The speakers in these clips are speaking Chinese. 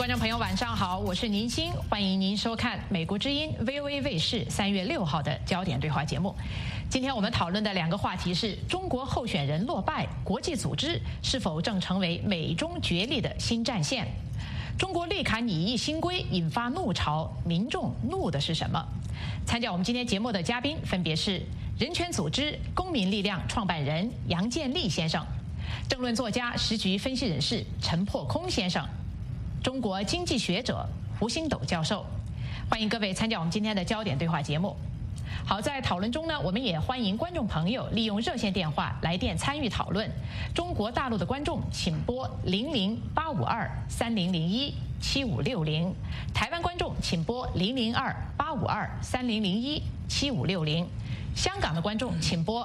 众朋友晚上好，我是宁鑫，欢迎您收看美国之音 VOA 卫视3月6号的焦点对话节目。今天我们讨论的2个话题是：中国候选人落败，国际组织是否正成为美中角力的新战线？中国绿卡拟议新规引发怒潮，民众怒的是什么？参加我们今天节目的嘉宾分别是人权组织公民力量创办人杨建立先生，政论作家、时局分析人士陈破空先生，中国经济学者胡星斗教授。欢迎各位参加我们今天的焦点对话节目。好，在讨论中呢，我们也欢迎观众朋友利用热线电话来电参与讨论。中国大陆的观众请拨0085230017560，台湾观众请拨002-852-3001-7560，香港的观众请拨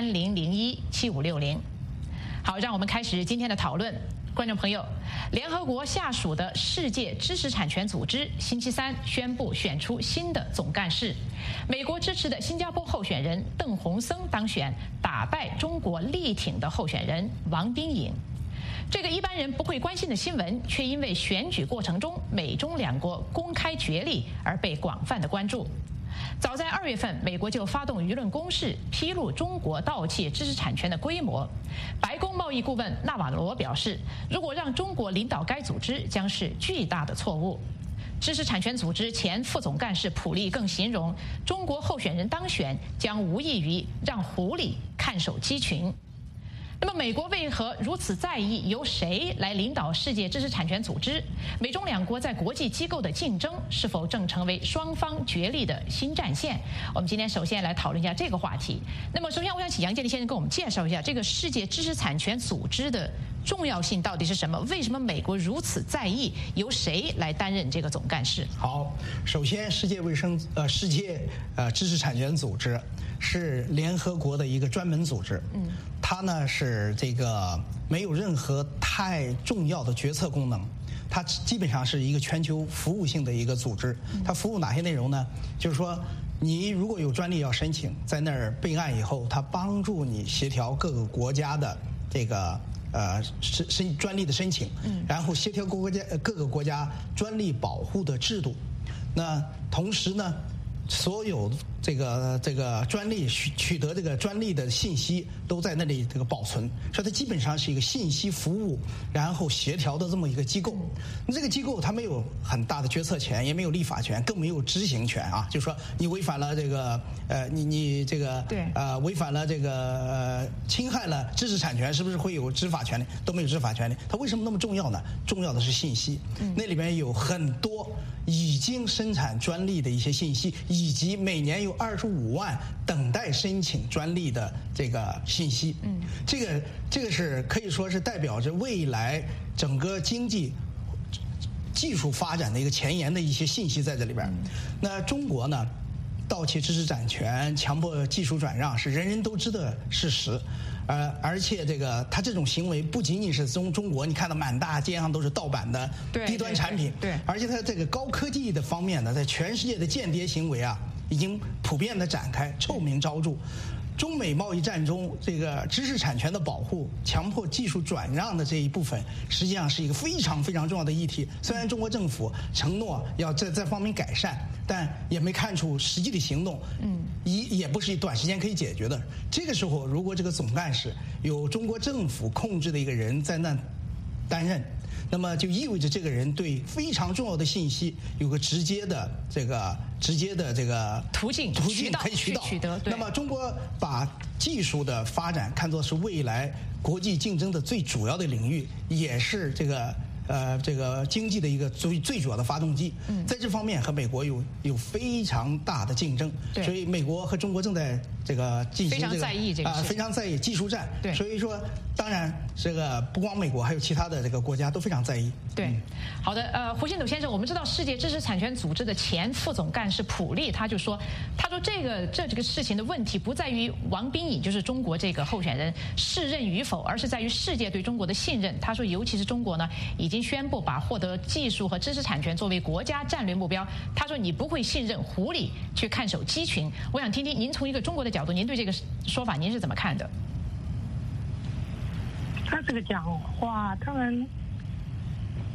3001-7560。好，让我们开始今天的讨论。观众朋友，联合国下属的世界知识产权组织星期三宣布选出新的总干事，美国支持的新加坡候选人邓洪森当选，打败中国力挺的候选人王冰颖。这个一般人不会关心的新闻，却因为选举过程中美中2国公开角力而被广泛的关注。早在2月份，美国就发动舆论攻势，披露中国盗窃知识产权的规模。白宫贸易顾问纳瓦罗表示，如果让中国领导该组织，将是巨大的错误。知识产权组织前副总干事普利更形容，中国候选人当选将无异于让狐狸看守鸡群。那么，美国为何如此在意由谁来领导世界知识产权组织？美中2国在国际机构的竞争是否正成为双方角力的新战线？我们今天首先来讨论一下这个话题。那么，首先我想请杨建立先生跟我们介绍一下这个世界知识产权组织的重要性到底是什么？为什么美国如此在意由谁来担任这个总干事？ 好，首先，世界知识产权组织是联合国的一个专门组织，它呢是这个没有任何太重要的决策功能，它基本上是一个全球服务性的一个组织。它服务哪些内容呢？就是说，你如果有专利要申请，在那儿备案以后，它帮助你协调各个国家的这个专利的申请，然后协调各个国家专利保护的制度。那同时呢，所有这个专利取得这个专利的信息都在那里这个保存，所以它基本上是一个信息服务然后协调的这么一个机构。那这个机构它没有很大的决策权，也没有立法权，更没有执行权啊。就是说你违反了这个你这个违反了这个侵害了知识产权，是不是会有执法权利？都没有执法权利。它为什么那么重要呢？重要的是信息，那里边有很多已经生产专利的一些信息，以及每年有25万等待申请专利的这个信息。这个是可以说是代表着未来整个经济技术发展的一个前沿的一些信息在这里边。那中国呢，盗窃知识产权、强迫技术转让是人人都知的事实。而且他这种行为不仅仅是中国，你看到满大街上都是盗版的低端产品， 对， 而且它这个高科技的方面呢，在全世界的间谍行为啊，已经普遍的展开，臭名昭著。中美贸易战中，这个知识产权的保护、强迫技术转让的这一部分，实际上是一个非常非常重要的议题。虽然中国政府承诺要在这方面改善，但也没看出实际的行动，也不是短时间可以解决的。这个时候，如果这个总干事有中国政府控制的一个人在那担任，那么就意味着这个人对非常重要的信息有个直接的这个途径可以取得。那么中国把技术的发展看作是未来国际竞争的最主要的领域，也是这个经济的一个最主要的发动机。在这方面和美国有非常大的竞争，所以美国和中国正在这个进行非常在意这个非常在意技术战。 对， 所以说当然这个不光美国，还有其他的这个国家都非常在意。 对，好的，胡星斗先生，我们知道世界知识产权组织的前副总干事普利他说这个事情的问题不在于王冰颖就是中国这个候选人适任与否，而是在于世界对中国的信任。他说，尤其是中国呢，已经宣布把获得技术和知识产权作为国家战略目标。他说，你不会信任狐狸去看守鸡群。我想听听您从一个中国的角度，您对这个说法您是怎么看的？ 他这个讲话当然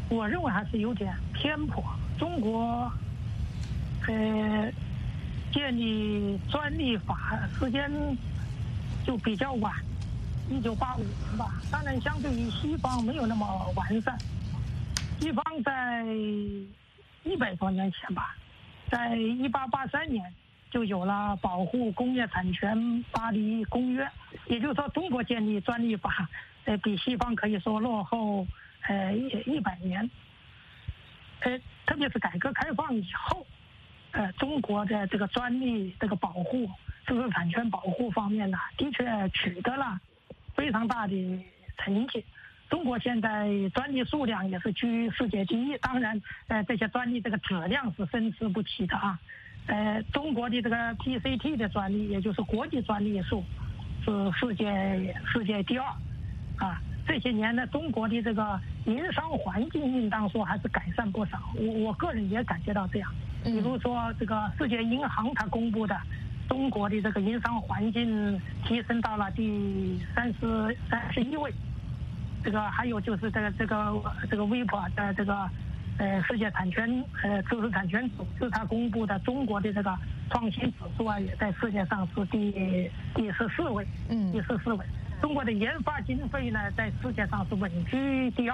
我认为还是有点偏颇。中国建立专利法时间就比较晚，1985年吧。当然，相对于西方没有那么完善。西方在100多年前吧，在1883年就有了保护工业产权巴黎公约，也就是说，中国建立专利法，比西方可以说落后100年。特别是改革开放以后，中国的这个专利这个保护、知识产权保护方面呢，的确取得了非常大的成绩。中国现在专利数量也是居世界第一，当然，这些专利这个质量是参差不齐的啊。中国的这个 PCT 的专利，也就是国际专利数，是世界第2，啊。这些年呢，中国的这个营商环境应当说还是改善不少。我个人也感觉到这样。比如说，这个世界银行它公布的中国的这个营商环境提升到了第31位。这个还有就是这个微博的这个世界产权知识产权组织它公布的中国的这个创新指数啊，也在世界上是第14位。第14位。中国的研发经费呢，在世界上是稳居第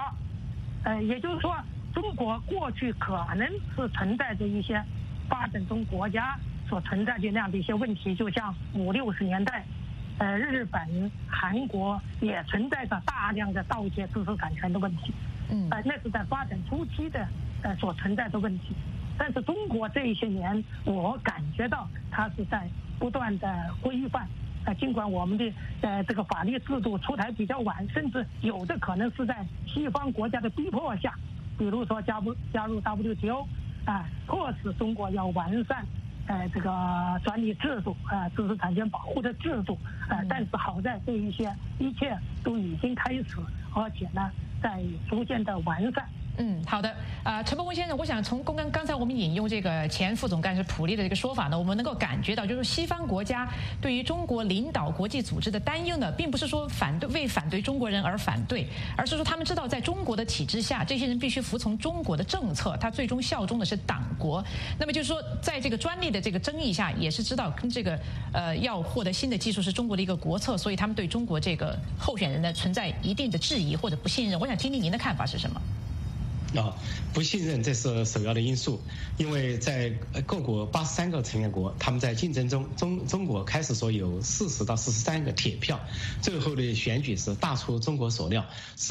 2。也就是说，中国过去可能是存在着一些发展中国家所存在的那样的一些问题，就像50、60年代，日本、韩国也存在着大量的盗窃知识产权的问题。那是在发展初期的所存在的问题。但是中国这些年，我感觉到它是在不断的规范。尽管我们的这个法律制度出台比较晚，甚至有的可能是在西方国家的逼迫下，比如说加入 WTO， 迫使中国要完善这个专利制度，知识产权保护的制度。但是好在这一切都已经开始，而且呢，在逐渐的完善。 好的。陈伯文先生，我想从刚才我们引用这个前副总干事普利的这个说法呢，我们能够感觉到，就是西方国家对于中国领导国际组织的担忧呢，并不是说为反对中国人而反对，而是说他们知道在中国的体制下，这些人必须服从中国的政策，他最终效忠的是党国。那么就是说，在这个专利的这个争议下，也是知道跟这个要获得新的技术是中国的一个国策，所以他们对中国这个候选人呢存在一定的质疑或者不信任。我想听听您的看法是什么？ 不信任这是首要的因素，因为在各国83个成员国，他们在竞争中，中国开始说有40到43个铁票，最后的选举是大出中国所料，是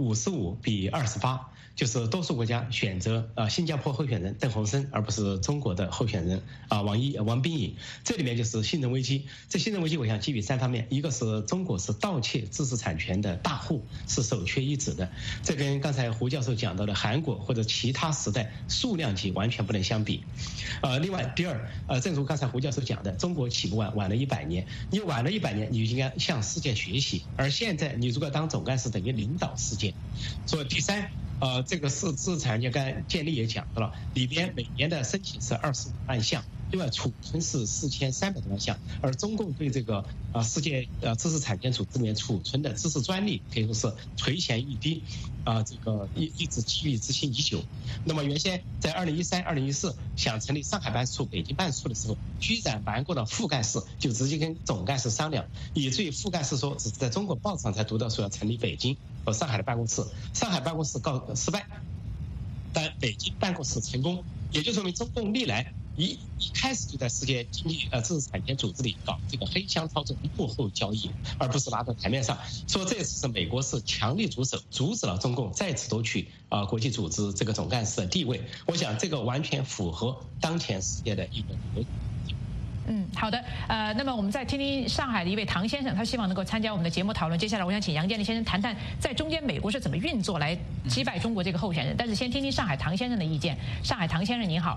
55比28，就是多数国家选择新加坡候选人邓洪生，而不是中国的候选人王冰颖。这里面就是信任危机。这信任危机我想基于3方面，一个是中国是盗窃知识产权的大户，是首屈一指的，这跟刚才胡教授讲到的韩国或者其他时代数量级完全不能相比。另外第二，正如刚才胡教授讲的，中国起步晚了100年，你晚了100年，你就应该向世界学习，而现在你如果当总干事，等于领导世界。所以第三，这个知识产权刚才建立也讲到了，里边每年的申请是25万项，另外储存是4300多万项，而中共对这个世界知识产权组织里面储存的知识专利可以说是垂涎欲滴，这个一直积郁之心已久。那么原先在2013、2014想成立上海办事处、北京办事处的时候，居然瞒过了副干事，就直接跟总干事商量，以至于副干事说只是在中国报上才读到说要成立北京和上海的办公室，上海办公室失败，但北京办公室成功，也就说明中共历来一开始就在世界经济知识产权组织里搞这个黑箱操作、幕后交易，而不是拿到台面上。说这次是美国是强力出手，阻止了中共再次夺取国际组织这个总干事的地位。我想这个完全符合当前世界的一个格局。 好的，那么我们再听听上海的一位唐先生，他希望能够参加我们的节目讨论。接下来我想请杨建立先生谈谈在中间美国是怎么运作来击败中国这个候选人。但是先听听上海唐先生的意见。上海唐先生您好。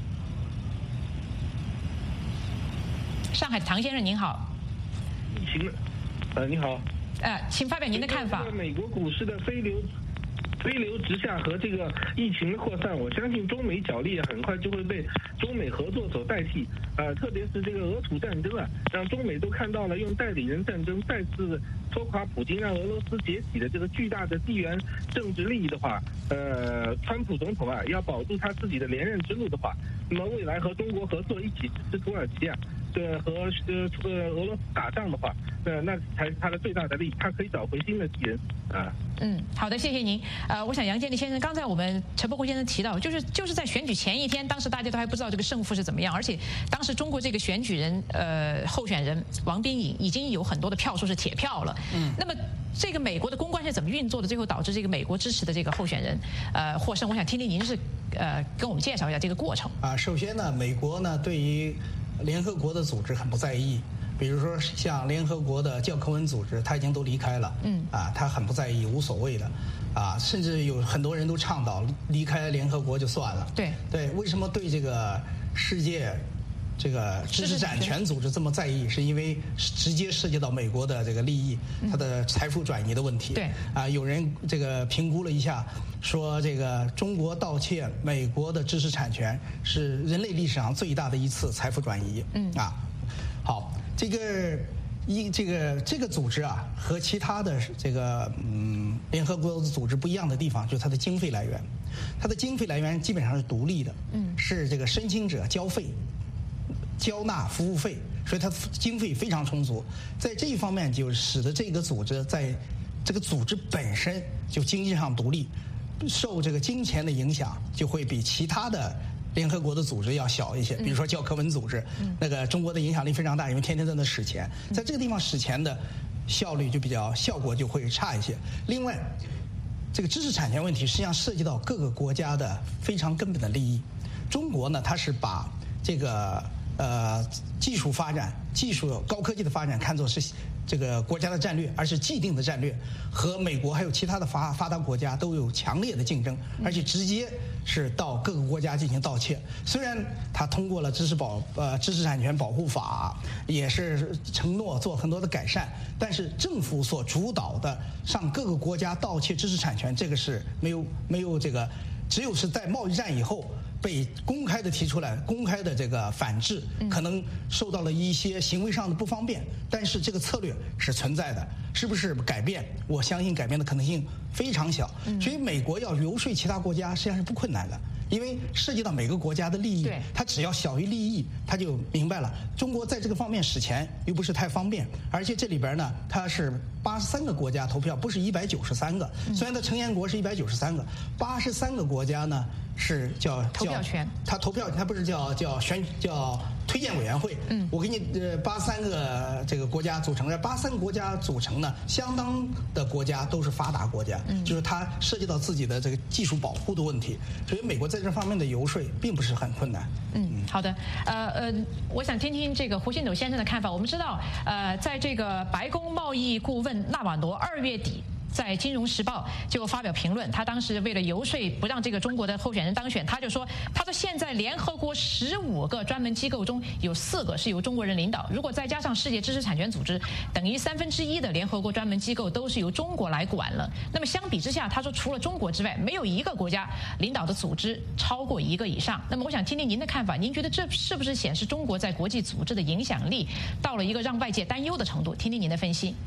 上海唐先生您好。 你好。 请发表您的看法。 美国股市的非流飞流直下和这个疫情的扩散，我相信中美角力很快就会被中美合作所代替。特别是这个俄土战争让中美都看到了用代理人战争再次拖垮普京，让俄罗斯解体的这个巨大的地缘政治利益的话，川普总统要保住他自己的连任之路的话，那么未来和中国合作一起支持土耳其和俄罗斯打仗的话，那才是他的最大的利益，他可以找回新的敌人好的，谢谢您。我想杨建立先生，刚才我们陈伯宏先生提到，就是在选举前一天，当时大家都还不知道这个胜负是怎么样，而且当时中国这个选举人候选人王斌颖已经有很多的票数是铁票了。那么这个美国的公关是怎么运作的？最后导致这个美国支持的这个候选人获胜。我想听听您是跟我们介绍一下这个过程。 首先呢，美国呢对于联合国的组织很不在意，比如说像联合国的教科文组织，他已经都离开了，他很不在意，无所谓的，甚至有很多人都倡导离开联合国就算了。对，为什么对这个世界这个知识产权组织这么在意？是因为直接涉及到美国的这个利益，它的财富转移的问题。有人这个评估了一下，说这个中国盗窃美国的知识产权是人类历史上最大的一次财富转移。好，这个组织和其他的这个联合国的组织不一样的地方，就是它的经费来源。它的经费来源基本上是独立的，是这个申请者交纳服务费，所以它经费非常充足。在这一方面，就使得这个组织在这个组织本身就经济上独立，受这个金钱的影响就会比其他的联合国的组织要小一些。比如说教科文组织，那个中国的影响力非常大，因为天天在那使钱，在这个地方使钱的效果就会差一些。另外，这个知识产权问题实际上涉及到各个国家的非常根本的利益。中国呢，它是把这个技术发展、高科技的发展看作是这个国家的战略，而是既定的战略，和美国还有其他的发达国家都有强烈的竞争，而且直接是到各个国家进行盗窃。虽然他通过了知识产权保护法，也是承诺做很多的改善，但是政府所主导的上各个国家盗窃知识产权，这个是没有这个，只有是在贸易战以后被公开的提出来，公开的这个反制，可能受到了一些行为上的不方便，但是这个策略是存在的，是不是改变？我相信改变的可能性非常小。所以美国要游说其他国家实际上是不困难的，因为涉及到每个国家的利益，它只要小于利益，它就明白了。中国在这个方面使钱又不是太方便，而且这里边呢，它是83个国家投票，不是193个。虽然它成员国是193个，83个国家呢是叫投票权， 它投票，它不是叫推荐委员会。我给你83个这个国家组成的，83个国家组成呢，相当的国家都是发达国家，就是它涉及到自己的这个技术保护的问题，所以美国在这方面的游说并不是很困难。 好的，我想听听这个胡新斗先生的看法。我们知道，在这个白宫贸易顾问纳瓦罗2月底在《金融时报》就发表评论，他当时为了游说不让这个中国的候选人当选，他说现在联合国15个专门机构中有4个是由中国人领导，如果再加上世界知识产权组织，等于1/3的联合国专门机构都是由中国来管了。那么相比之下，他说除了中国之外，没有一个国家领导的组织超过1个以上。那么我想听听您的看法，您觉得这是不是显示中国在国际组织的影响力到了一个让外界担忧的程度？听听您的分析。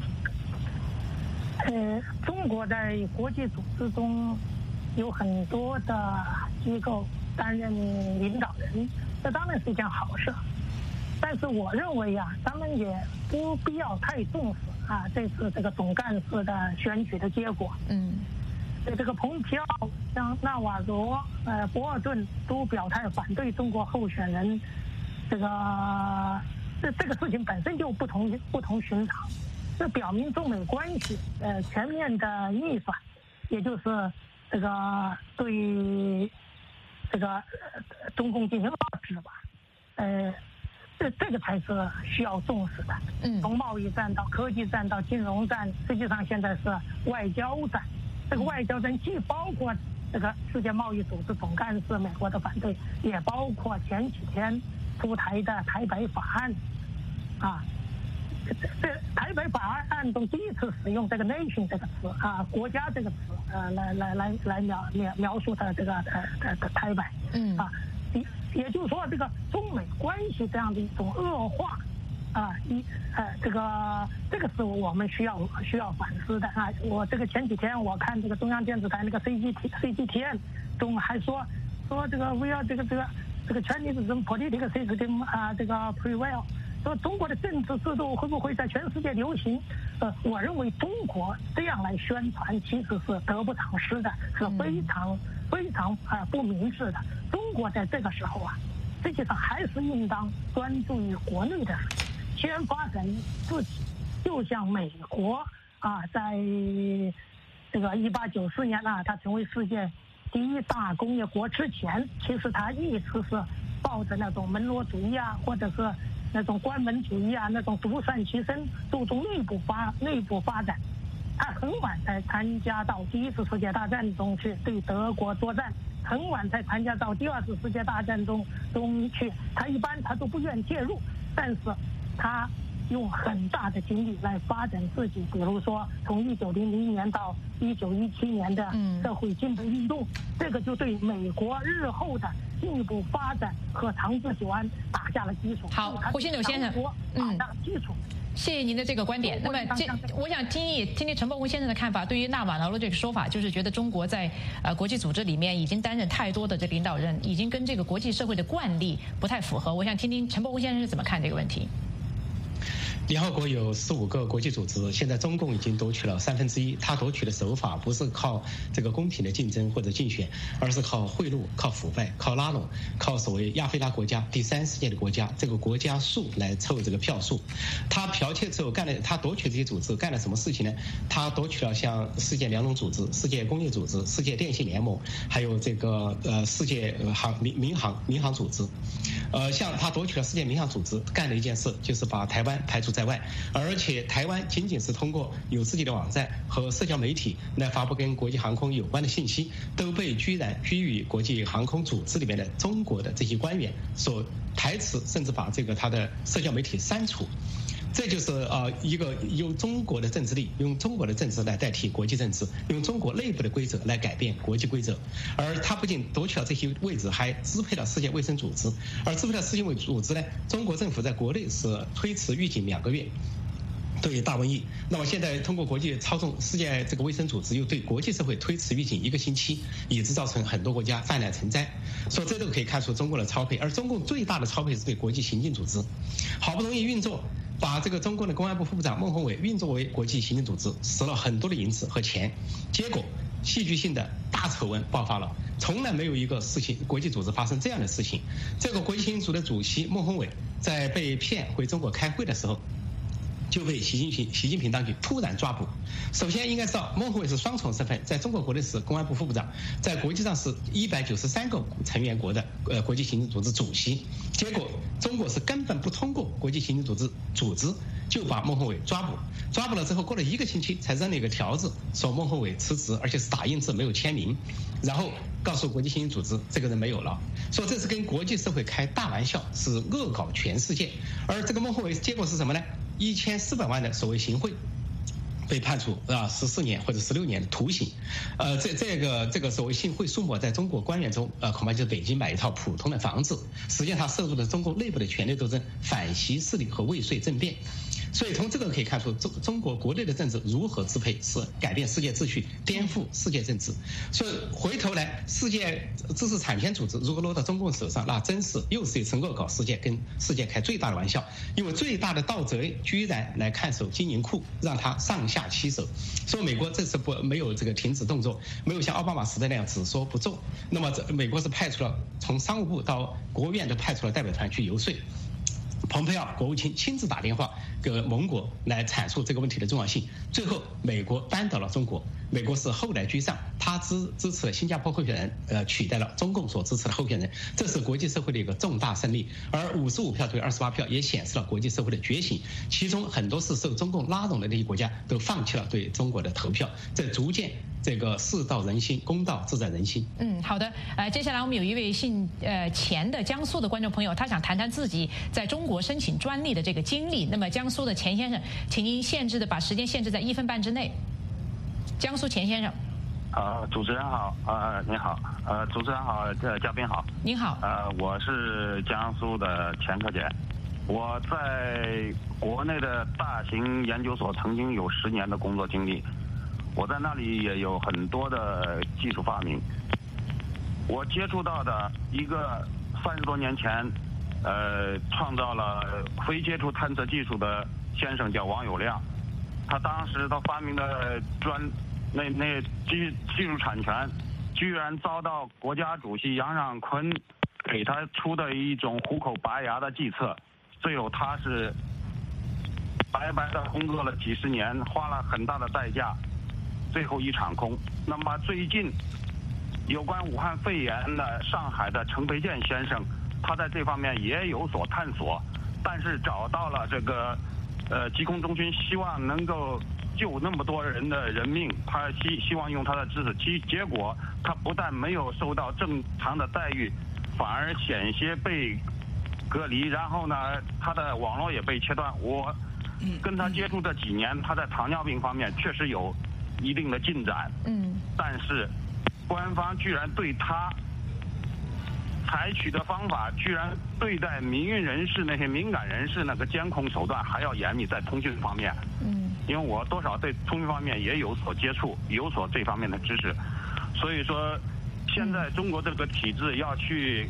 中国在国际组织中有很多的机构担任领导人，这当然是一件好事。但是我认为咱们也不必要太重视这次这个总干事的选举的结果。这个蓬皮奥、像纳瓦罗、博尔顿都表态反对中国候选人，这个事情本身就不同寻常。这表明中美关系全面的逆转，也就是这个对这个中共进行遏制吧。这个才是需要重视的。从贸易战到科技战到金融战，实际上现在是外交战。这个外交战既包括这个世界贸易组织总干事美国的反对，也包括前几天出台的台北法案台北法案中第一次使用这个 nation 这个词啊，国家这个词来描述它这个台北啊，也就是说这个中美关系这样的一种恶化啊，这个是我们需要反思的啊。我这个前几天我看这个中央电视台那个 CGTN 中还说这个 we are 这个 Chinese political system 啊，这个 prevail。说中国的政治制度会不会在全世界流行？我认为中国这样来宣传其实是得不偿失的，是非常不明智的。中国在这个时候啊，实际上还是应当专注于国内的事情，先发展自己。就像美国啊，在这个1894年啊，它成为世界第一大工业国之前，其实它一直是抱着那种门罗主义啊，或者是那种关门主义啊，那种独善其身，注重内部发展。他很晚才参加到第一次世界大战中去对德国作战，很晚才参加到第二次世界大战中去。他一般都不愿介入，但是他用很大的精力来发展自己，比如说从1900年到1917年的社会进步运动，这个就对美国日后的进一步发展和长治久安打下了基础。 好，胡新柳先生， 打下了基础。 谢谢您的这个观点。那么，我想听听陈伯文先生的看法。对于纳瓦罗这个说法，就是觉得中国在国际组织里面已经担任太多的这领导人，已经跟这个国际社会的惯例不太符合。我想听听陈伯文先生是怎么看这个问题。 联合国有15个国际组织，现在中共已经夺取了1/3。他夺取的手法不是靠这个公平的竞争或者竞选，而是靠贿赂、靠腐败、靠拉拢、靠所谓亚非拉国家、第三世界的国家这个国家数来凑这个票数。他剽窃之后他夺取这些组织干了什么事情呢？他夺取了像世界粮农组织、世界工业组织、世界电信联盟，还有这个世界民航组织。像他夺取了世界民航组织，干了一件事，就是把台湾排除在外，而且台湾仅仅是通过有自己的网站和社交媒体来发布跟国际航空有关的信息，都被居于国际航空组织里面的中国的这些官员所排斥，甚至把他的社交媒体删除。这就是一个用中国的政治力，用中国的政治来代替国际政治，用中国内部的规则来改变国际规则。而他不仅夺取了这些位置，还支配了世界卫生组织。而支配了世界卫生组织呢，中国政府在国内是推迟预警2个月。对大瘟疫，那么现在通过国际操纵世界这个卫生组织，又对国际社会推迟预警1个星期，以致造成很多国家泛滥成灾。所以这都可以看出中共的超配，而中共最大的超配是对国际刑警组织，好不容易运作，把这个中共的公安部副部长孟宏伟运作为国际刑警组织，使了很多的银子和钱，结果戏剧性的大丑闻爆发了。从来没有一个事情国际组织发生这样的事情。这个国际刑警组织的主席孟宏伟在被骗回中国开会的时候，就被习近平当局突然抓捕。首先应该知道，孟宏伟是双重身份，在中国国内是公安部副部长，在国际上是193个成员国的国际刑警组织主席。结果中国是根本不通过国际刑警组织就把孟宏伟抓捕了之后，过了1个星期才扔了一个条子，说孟宏伟辞职，而且是打印字没有签名，然后告诉国际刑警组织这个人没有了，说这是跟国际社会开大玩笑，是恶搞全世界。而这个孟宏伟结果是什么呢？1400万的所谓行贿，被判处14年或者16年的徒刑。这个所谓行贿数目，在中国官员中恐怕就是北京买一套普通的房子。实际上，它涉入了中国内部的权力斗争、反习势力和未遂政变。所以从这个可以看出，中国国内的政治如何支配，是改变世界秩序、颠覆世界政治。所以回头来，世界知识产权组织如果落到中共手上，那真是又是一次恶搞世界，跟世界开最大的玩笑。因为最大的盗贼居然来看守金银库，让他上下其手。所以美国这次没有这个停止动作，没有像奥巴马时代那样只说不做。那么美国是派出了从商务部到国务院都派出了代表团去游说。蓬佩奥国务卿亲自打电话给盟国来阐述这个问题的重要性，最后美国扳倒了中国， 美国是后来居上，他支持了新加坡候选人，取代了中共所支持的候选人，这是国际社会的一个重大胜利。而55票对28票也显示了国际社会的觉醒，其中很多是受中共拉拢的那些国家都放弃了对中国的投票，这逐渐这个事到人心，公道自在人心。 好的，接下来我们有一位姓钱的江苏的观众朋友，他想谈谈自己在中国申请专利的这个经历。那么江苏的钱先生，请您把时间限制在1分半之内。江苏钱先生。 主持人好，您好，主持人好，嘉宾好， 您好， 我是江苏的钱克俭，我在国内的大型研究所曾经有10年的工作经历，我在那里也有很多的技术发明。我接触到的一个30多年前，创造了非接触探测技术的先生叫王友亮，他当时他发明的那技术产权，居然遭到国家主席杨尚昆给他出的一种虎口拔牙的计策，最后他是白白的工作了几10年，花了很大的代价，最后一场空。那么最近有关武汉肺炎的上海的陈培建先生，他在这方面也有所探索，但是找到了这个疾控中心，希望能够救那么多人的人命，他希望用他的知识，结果他不但没有受到正常的待遇，反而险些被隔离，然后呢，他的网络也被切断。我跟他接触这几年，他在糖尿病方面确实有一定的进展，但是官方居然对他采取的方法，居然对待民运人士那些敏感人士那个监控手段还要严密，在通讯方面。因为我多少对通讯方面也有所接触，有所这方面的知识，所以说现在中国这个体制要去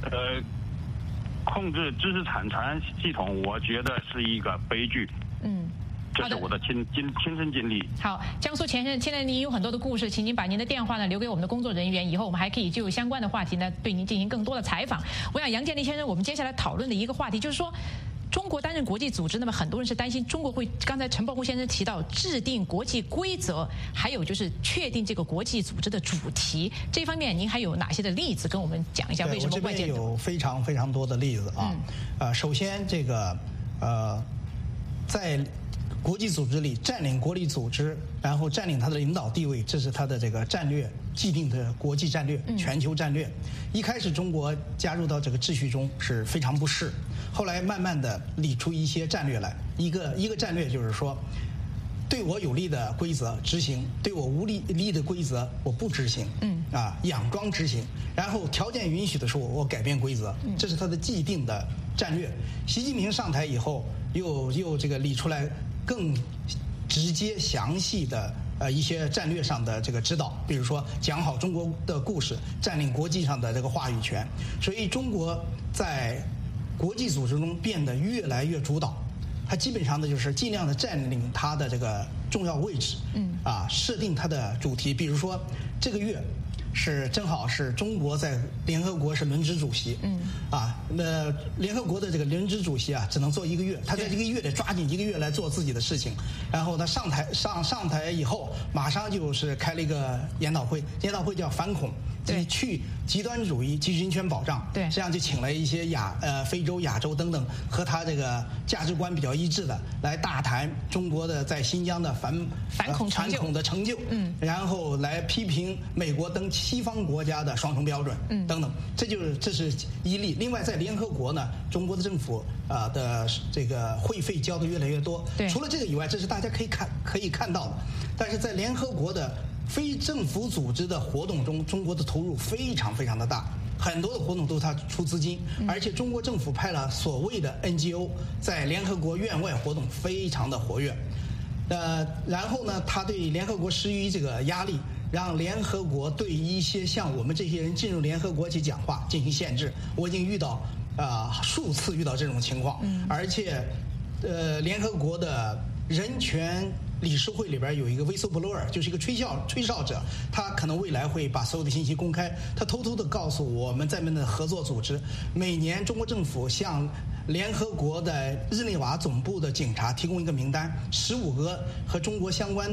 控制知识产权系统，我觉得是一个悲剧。这是我的亲身经历。 好，江苏钱先生，现在您有很多的故事，请您把您的电话呢留给我们的工作人员，以后我们还可以就相关的话题呢对您进行更多的采访。我想杨建立先生，我们接下来讨论的一个话题就是说，中国担任国际组织，那么很多人是担心中国会，刚才陈伯虎先生提到制定国际规则，还有就是确定这个国际组织的主题，这方面您还有哪些的例子跟我们讲一下？为什么外界我这边有非常多的例子啊。首先这个在国际组织里占领国际组织，然后占领它的领导地位，这是它的这个战略既定的国际战略、全球战略。一开始中国加入到这个秩序中是非常不适，后来慢慢的理出一些战略来。一个战略就是说，对我有利的规则执行，对我无利的规则我不执行。佯装执行，然后条件允许的时候我改变规则，这是它的既定的战略。习近平上台以后，又这个理出来更直接详细的一些战略上的这个指导，比如说讲好中国的故事，占领国际上的这个话语权。所以中国在国际组织中变得越来越主导，它基本上的就是尽量的占领它的这个重要位置，设定它的主题。比如说这个月正好是中国在联合国是轮值主席，那联合国的这个轮值主席只能做1个月，他在这个月得抓紧1个月来做自己的事情，然后他上台以后，马上就是开了一个研讨会叫反恐，去极端主义、及人权保障， 对， 这样就请了一些非洲、亚洲等等和他这个价值观比较一致的来大谈中国的在新疆的反恐的成就，然后来批评美国等西方国家的双重标准，等等，这是一例。另外，在联合国呢，中国的政府的这个会费交的越来越多。除了这个以外，这是大家可以看到的。但是在联合国的非政府组织的活动中，中国的投入非常的大，很多的活动都是他出资金，而且中国政府派了所谓的 NGO 在联合国院外活动非常的活跃。然后呢，他对联合国施予这个压力，让联合国对一些像我们这些人进入联合国去讲话进行限制。我已经遇到数次遇到这种情况，而且联合国的人权理事会里边有一个 whistleblower， 就是一个吹哨者，他可能未来会把所有的信息公开。他偷偷的告诉我们在内的合作组织，每年中国政府向联合国的日内瓦总部的警察提供一个名单，15个和中国相关的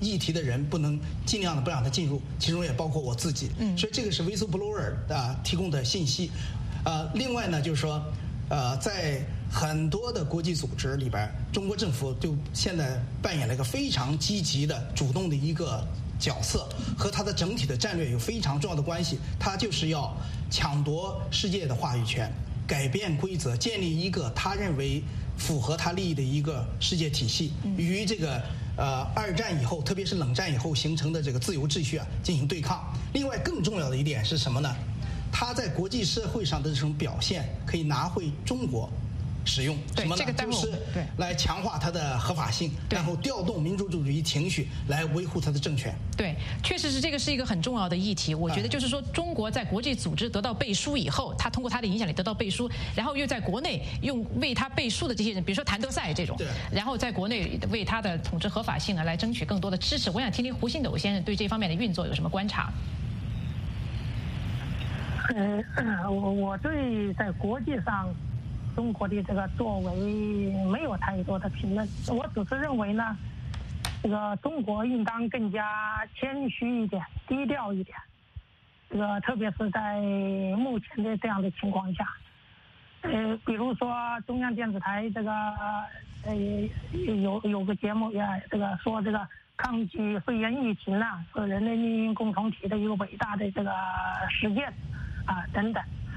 议题的人不能尽量的不让他进入，其中也包括我自己。所以这个是 whistleblower 提供的信息。另外呢，就是说，在很多的国际组织里边，中国政府就现在扮演了一个非常积极的、主动的一个角色，和它的整体的战略有非常重要的关系。它就是要抢夺世界的话语权，改变规则，建立一个他认为符合他利益的一个世界体系，与这个二战以后，特别是冷战以后形成的这个自由秩序进行对抗。另外，更重要的一点是什么呢？他在国际社会上的这种表现可以拿回中国使用，什么呢？就是来强化它的合法性，然后调动民族主义情绪来维护它的政权。 对，确实是这个是一个很重要的议题。我觉得就是说，中国在国际组织得到背书以后，他通过他的影响力得到背书，然后又在国内用为他背书的这些人，比如说谭德赛这种，然后在国内为他的统治合法性来争取更多的支持。我想听听胡信斗先生对这方面的运作有什么观察？ 我对在国际上中国的这个作为没有太多的评论，我只是认为呢，这个中国应当更加谦虚一点、低调一点。这个特别是在目前的这样的情况下，比如说中央电视台这个有个节目这个说这个抗击肺炎疫情呢是人类命运共同体的一个伟大的这个实践等等，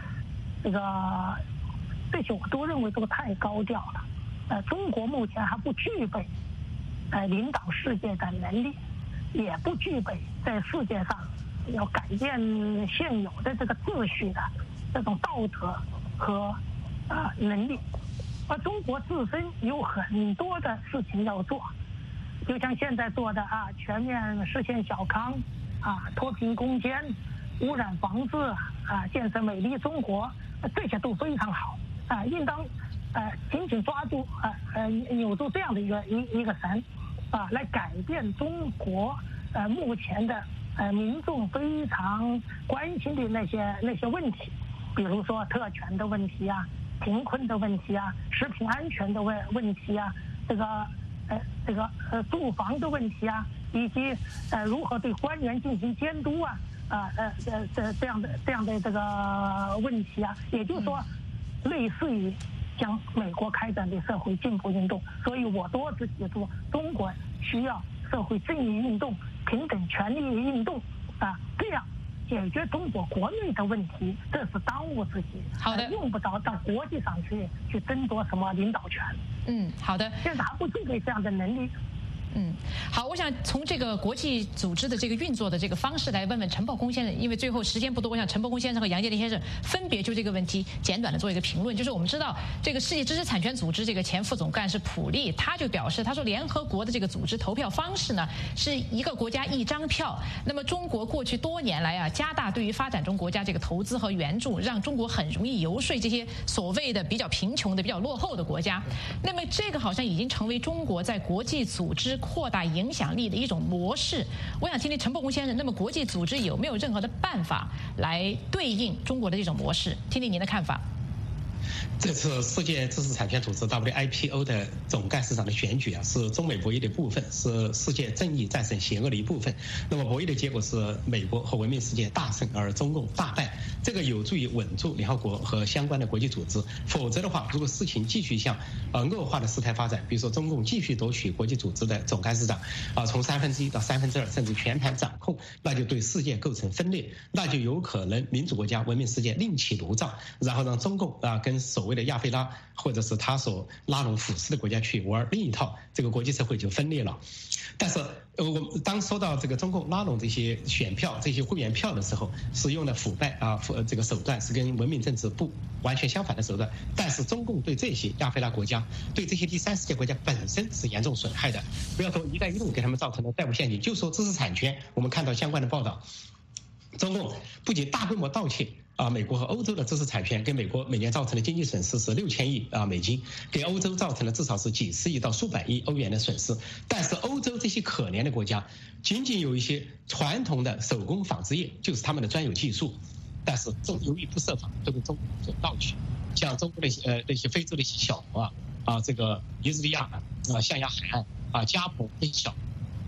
这些我都认为这个太高调了。中国目前还不具备领导世界的能力，也不具备在世界上要改变现有的这个秩序的这种道德和能力。而中国自身有很多的事情要做，就像现在做的全面实现小康脱贫攻坚、污染防治建设美丽中国，这些都非常好应当紧紧抓住扭住这样的一个绳来改变中国目前的民众非常关心的那些问题，比如说特权的问题贫困的问题食品安全的问题这个住房的问题以及如何对官员进行监督这样的这个问题也就是说，类似于像美国开展的社会进步运动。所以我多次提出，中国需要社会正义运动、平等权利运动这样解决中国国内的问题，这是当务之急。 好的， 用不着到国际上去争夺什么领导权。 好的， 现在还不具备这样的能力。 好，我想从这个国际组织的这个运作的这个方式来问问陈爆公先生，因为最后时间不多，我想陈爆公先生和杨洁篪先生分别就这个问题简短的做一个评论。就是我们知道这个世界知识产权组织这个前副总干事普利，他就表示，他说联合国的这个组织投票方式呢是一个国家一张票。那么中国过去多年来加大对于发展中国家这个投资和援助，让中国很容易游说这些所谓的比较贫穷的、比较落后的国家。那么这个好像已经成为中国在国际组织扩大影响力的一种模式。我想听听陈爆公先生，那么国际组织有没有任何的办法来对应中国的这种模式？听听您的看法。 这次世界知识产权组织 WIPO 的总干事长的选举是中美博弈的部分，是世界正义战胜邪恶的一部分。那么博弈的结果是美国和文明世界大胜，而中共大败。这个有助于稳住联合国和相关的国际组织。否则的话，如果事情继续向恶化的事态发展，比如说中共继续夺取国际组织的总干事长从1/3到2/3，甚至全盘掌控，那就对世界构成分裂，那就有可能民主国家、文明世界另起炉灶，然后让中共跟所谓的亚非拉或者是他所拉拢腐蚀的国家去玩另一套，这个国际社会就分裂了。但是我们当说到这个中共拉拢这些选票、这些会员票的时候，是用的腐败这个手段，是跟文明政治不完全相反的手段。但是中共对这些亚非拉国家、对这些第三世界国家本身是严重损害的。不要说一带一路给他们造成的债务陷阱，就说知识产权，我们看到相关的报道，中共不仅大规模盗窃美国和欧洲的知识产权，给美国每年造成的经济损失是6000亿美金，给欧洲造成了至少是几十亿到数百亿欧元的损失。但是欧洲这些可怜的国家，仅仅有一些传统的手工纺织业，就是他们的专有技术，但是由于不设防，都被中国所盗取。像中国的那些非洲的一些小国这个尼日利亚象牙海岸加蓬这些小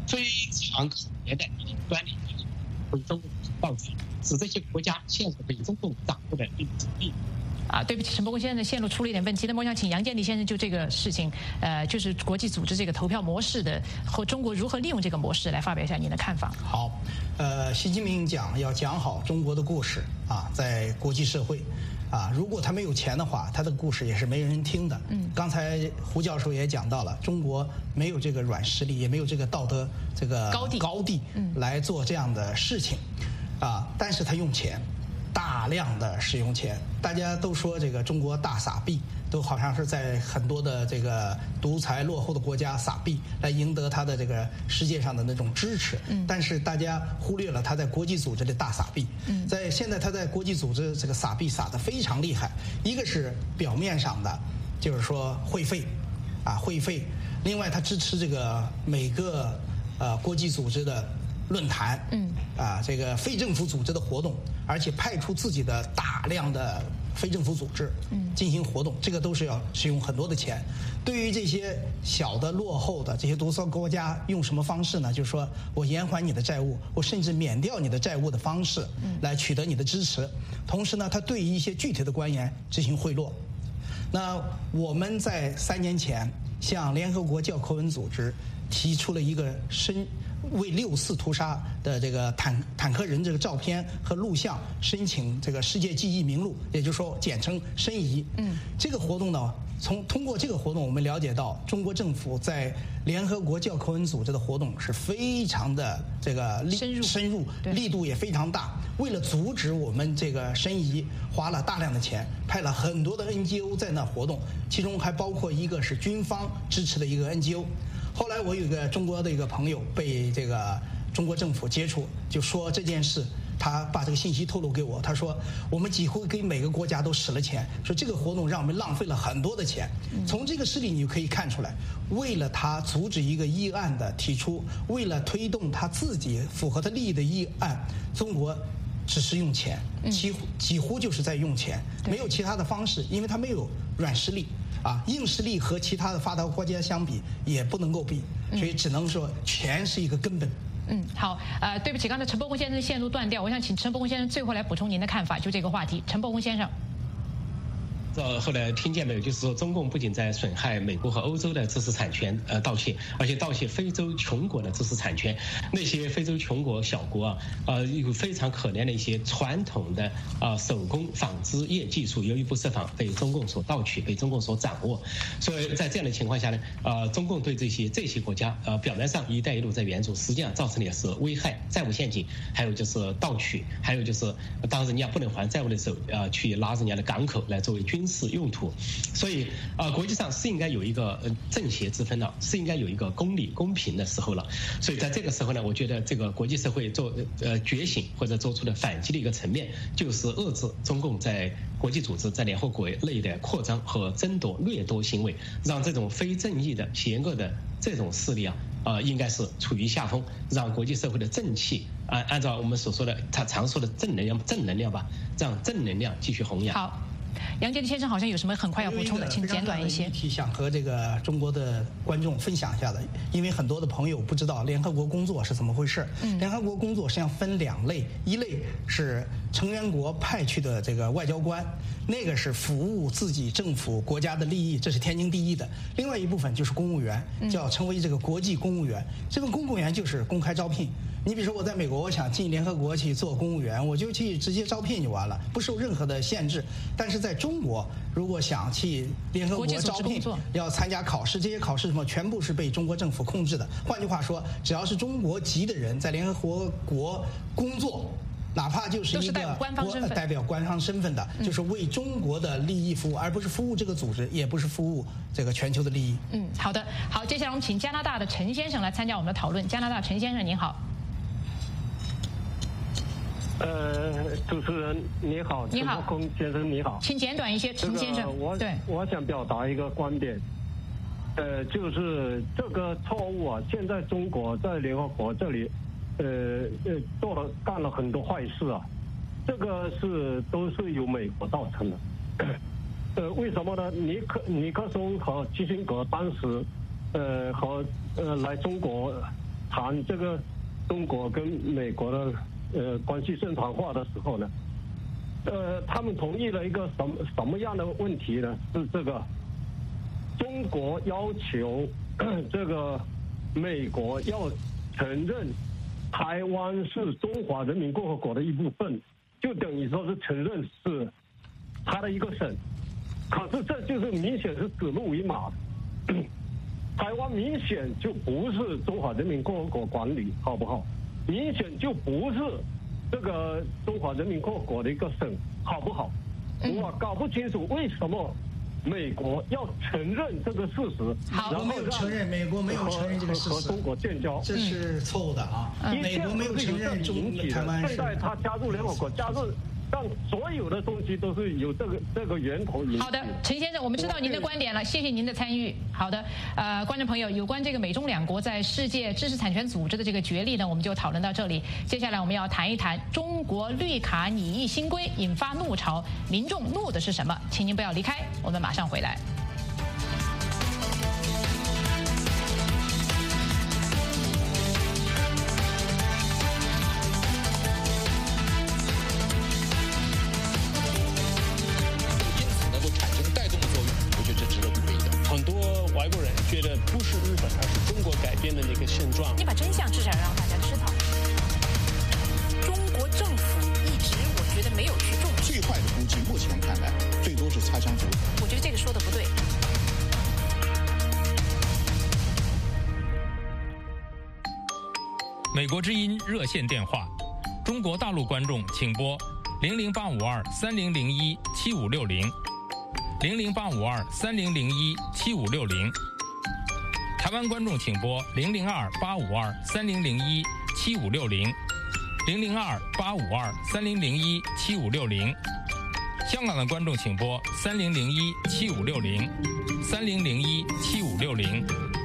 非常可怜的一个端倪，被中共盗取，使这些国家现在被中共掌握的领地。 对不起，陈伯公先生的线路出了一点问题，那么我想请杨建立先生就这个事情，就是国际组织这个投票模式的和中国如何利用这个模式来发表一下您的看法。 好，习近平要讲好中国的故事在国际社会如果他没有钱的话，他的故事也是没人听的。刚才胡教授也讲到了，中国没有这个软实力，也没有这个道德这个高地来做这样的事情但是他用钱。大量的使用钱，大家都说这个中国大撒币，都好像是在很多的这个独裁落后的国家撒币来赢得他的这个世界上的那种支持。但是大家忽略了他在国际组织的大撒币。在现在他在国际组织这个撒币撒得非常厉害，一个是表面上的，就是说会费，另外他支持这个每个国际组织的论坛，这个非政府组织的活动，而且派出自己的大量的非政府组织进行活动，这个都是要使用很多的钱。对于这些小的落后的这些独裁国家，用什么方式呢？就是说我延缓你的债务，我甚至免掉你的债务的方式来取得你的支持。同时呢，他对于一些具体的官员执行贿赂。那我们在3年前向联合国教科文组织提出了一个为6·4屠杀的这个坦克人这个照片和录像申请这个世界记忆名录，也就是说简称申遗。这个活动呢，通过这个活动，我们了解到中国政府在联合国教科文组织的活动是非常的这个深入，力度也非常大。为了阻止我们这个申遗，花了大量的钱，派了很多的 NGO 在那活动，其中还包括一个是军方支持的一个 NGO。后来我有一个中国的一个朋友被这个中国政府接触，就说这件事，他把这个信息透露给我。他说我们几乎给每个国家都使了钱，说这个活动让我们浪费了很多的钱。从这个事例你就可以看出来，为了他阻止一个议案的提出，为了推动他自己符合他利益的议案，中国只是用钱，几乎就是在用钱，没有其他的方式，因为他没有软实力。硬实力和其他的发达国家相比也不能够比，所以只能说钱是一个根本。 好，对不起，刚才陈伯公先生的线路断掉，我想请陈伯公先生最后来补充您的看法，就这个话题。陈伯公先生。 后来听见没有？就是说，中共不仅在损害美国和欧洲的知识产权盗窃，而且盗窃非洲穷国的知识产权。那些非洲穷国小国有非常可怜的一些传统的手工纺织业技术，由于不设防被中共所盗取，被中共所掌握。所以在这样的情况下呢，中共对这些国家表面上“一带一路”在援助，实际上造成的是危害、债务陷阱，还有就是盗取，还有就是当人家不能还债务的时候，去拿人家的港口来作为军事用途。所以国际上是应该有一个正邪之分了，是应该有一个公理公平的时候了。所以在这个时候呢，我觉得这个国际社会做觉醒或者做出的反击的一个层面，就是遏制中共在国际组织、在联合国内的扩张和争夺、掠夺行为，让这种非正义的、邪恶的这种势力应该是处于下风，让国际社会的正气按照我们所说的他常说的正能量吧，让正能量继续弘扬。 好。杨建立先生好像有什么很快要补充的，请简短一些。 想和这个中国的观众分享一下的，因为很多的朋友不知道联合国工作是怎么回事。联合国工作实际上分2类，一类是成员国派去的这个外交官，那个是服务自己政府国家的利益，这是天经地义的。另外一部分就是公务员，叫成为这个国际公务员。这份公务员就是公开招聘。你比如说我在美国，我想进联合国去做公务员，我就去直接招聘就完了，不受任何的限制。但是在中国，如果想去联合国招聘，要参加考试，这些考试全部是被中国政府控制的。换句话说，只要是中国籍的人在联合国工作，哪怕就是一个代表官方身份的，就是为中国的利益服务，而不是服务这个组织，也不是服务这个全球的利益。 好的，好，接下来我们请加拿大的陈先生来参加我们的讨论。加拿大陈先生，您好。 主持人你好，陈伯公先生你好， 请简短一些，陈先生。 我想表达一个观点，就是这个错误现在中国在联合国这里，干了很多坏事这个都是由美国造成的。为什么呢？尼克松和基辛格当时来中国谈这个中国跟美国的关系正常化的时候呢，他们同意了一个什么样的问题呢？是这个中国要求这个美国要承认台湾是中华人民共和国的一部分，就等于说是承认是他的一个省。可是这就是明显是指鹿为马，台湾明显就不是中华人民共和国管理，好不好？明显就不是这个中华人民共和国的一个省，好不好？我搞不清楚为什么美国要承认这个事实， 然后没有承认，美国没有承认这个事实， 和中国建交， 这是错误的啊！美国没有承认台湾是。 现在他加入联合国，加入。让所有的东西都是有这个源头引起。 好的，陈先生，我们知道您的观点了，谢谢您的参与。好的，观众朋友，有关这个美中两国在世界知识产权组织的这个决议呢，我们就讨论到这里。接下来我们要谈一谈中国绿卡拟议新规引发怒潮，民众怒的是什么？请您不要离开，我们马上回来。 觉得不是日本，而是中国改变的那个现状。 你把真相至少让大家知道。中国政府一直我觉得没有去重视。 最坏的攻击，目前看来最多是擦枪走火。 我觉得这个说的不对。 美国之音热线电话，中国大陆观众请拨0085230017560，0085230017560。台湾观众请拨002-852-3001-7560，002-852-3001-7560。香港的观众请拨3001-7560，3001-7560。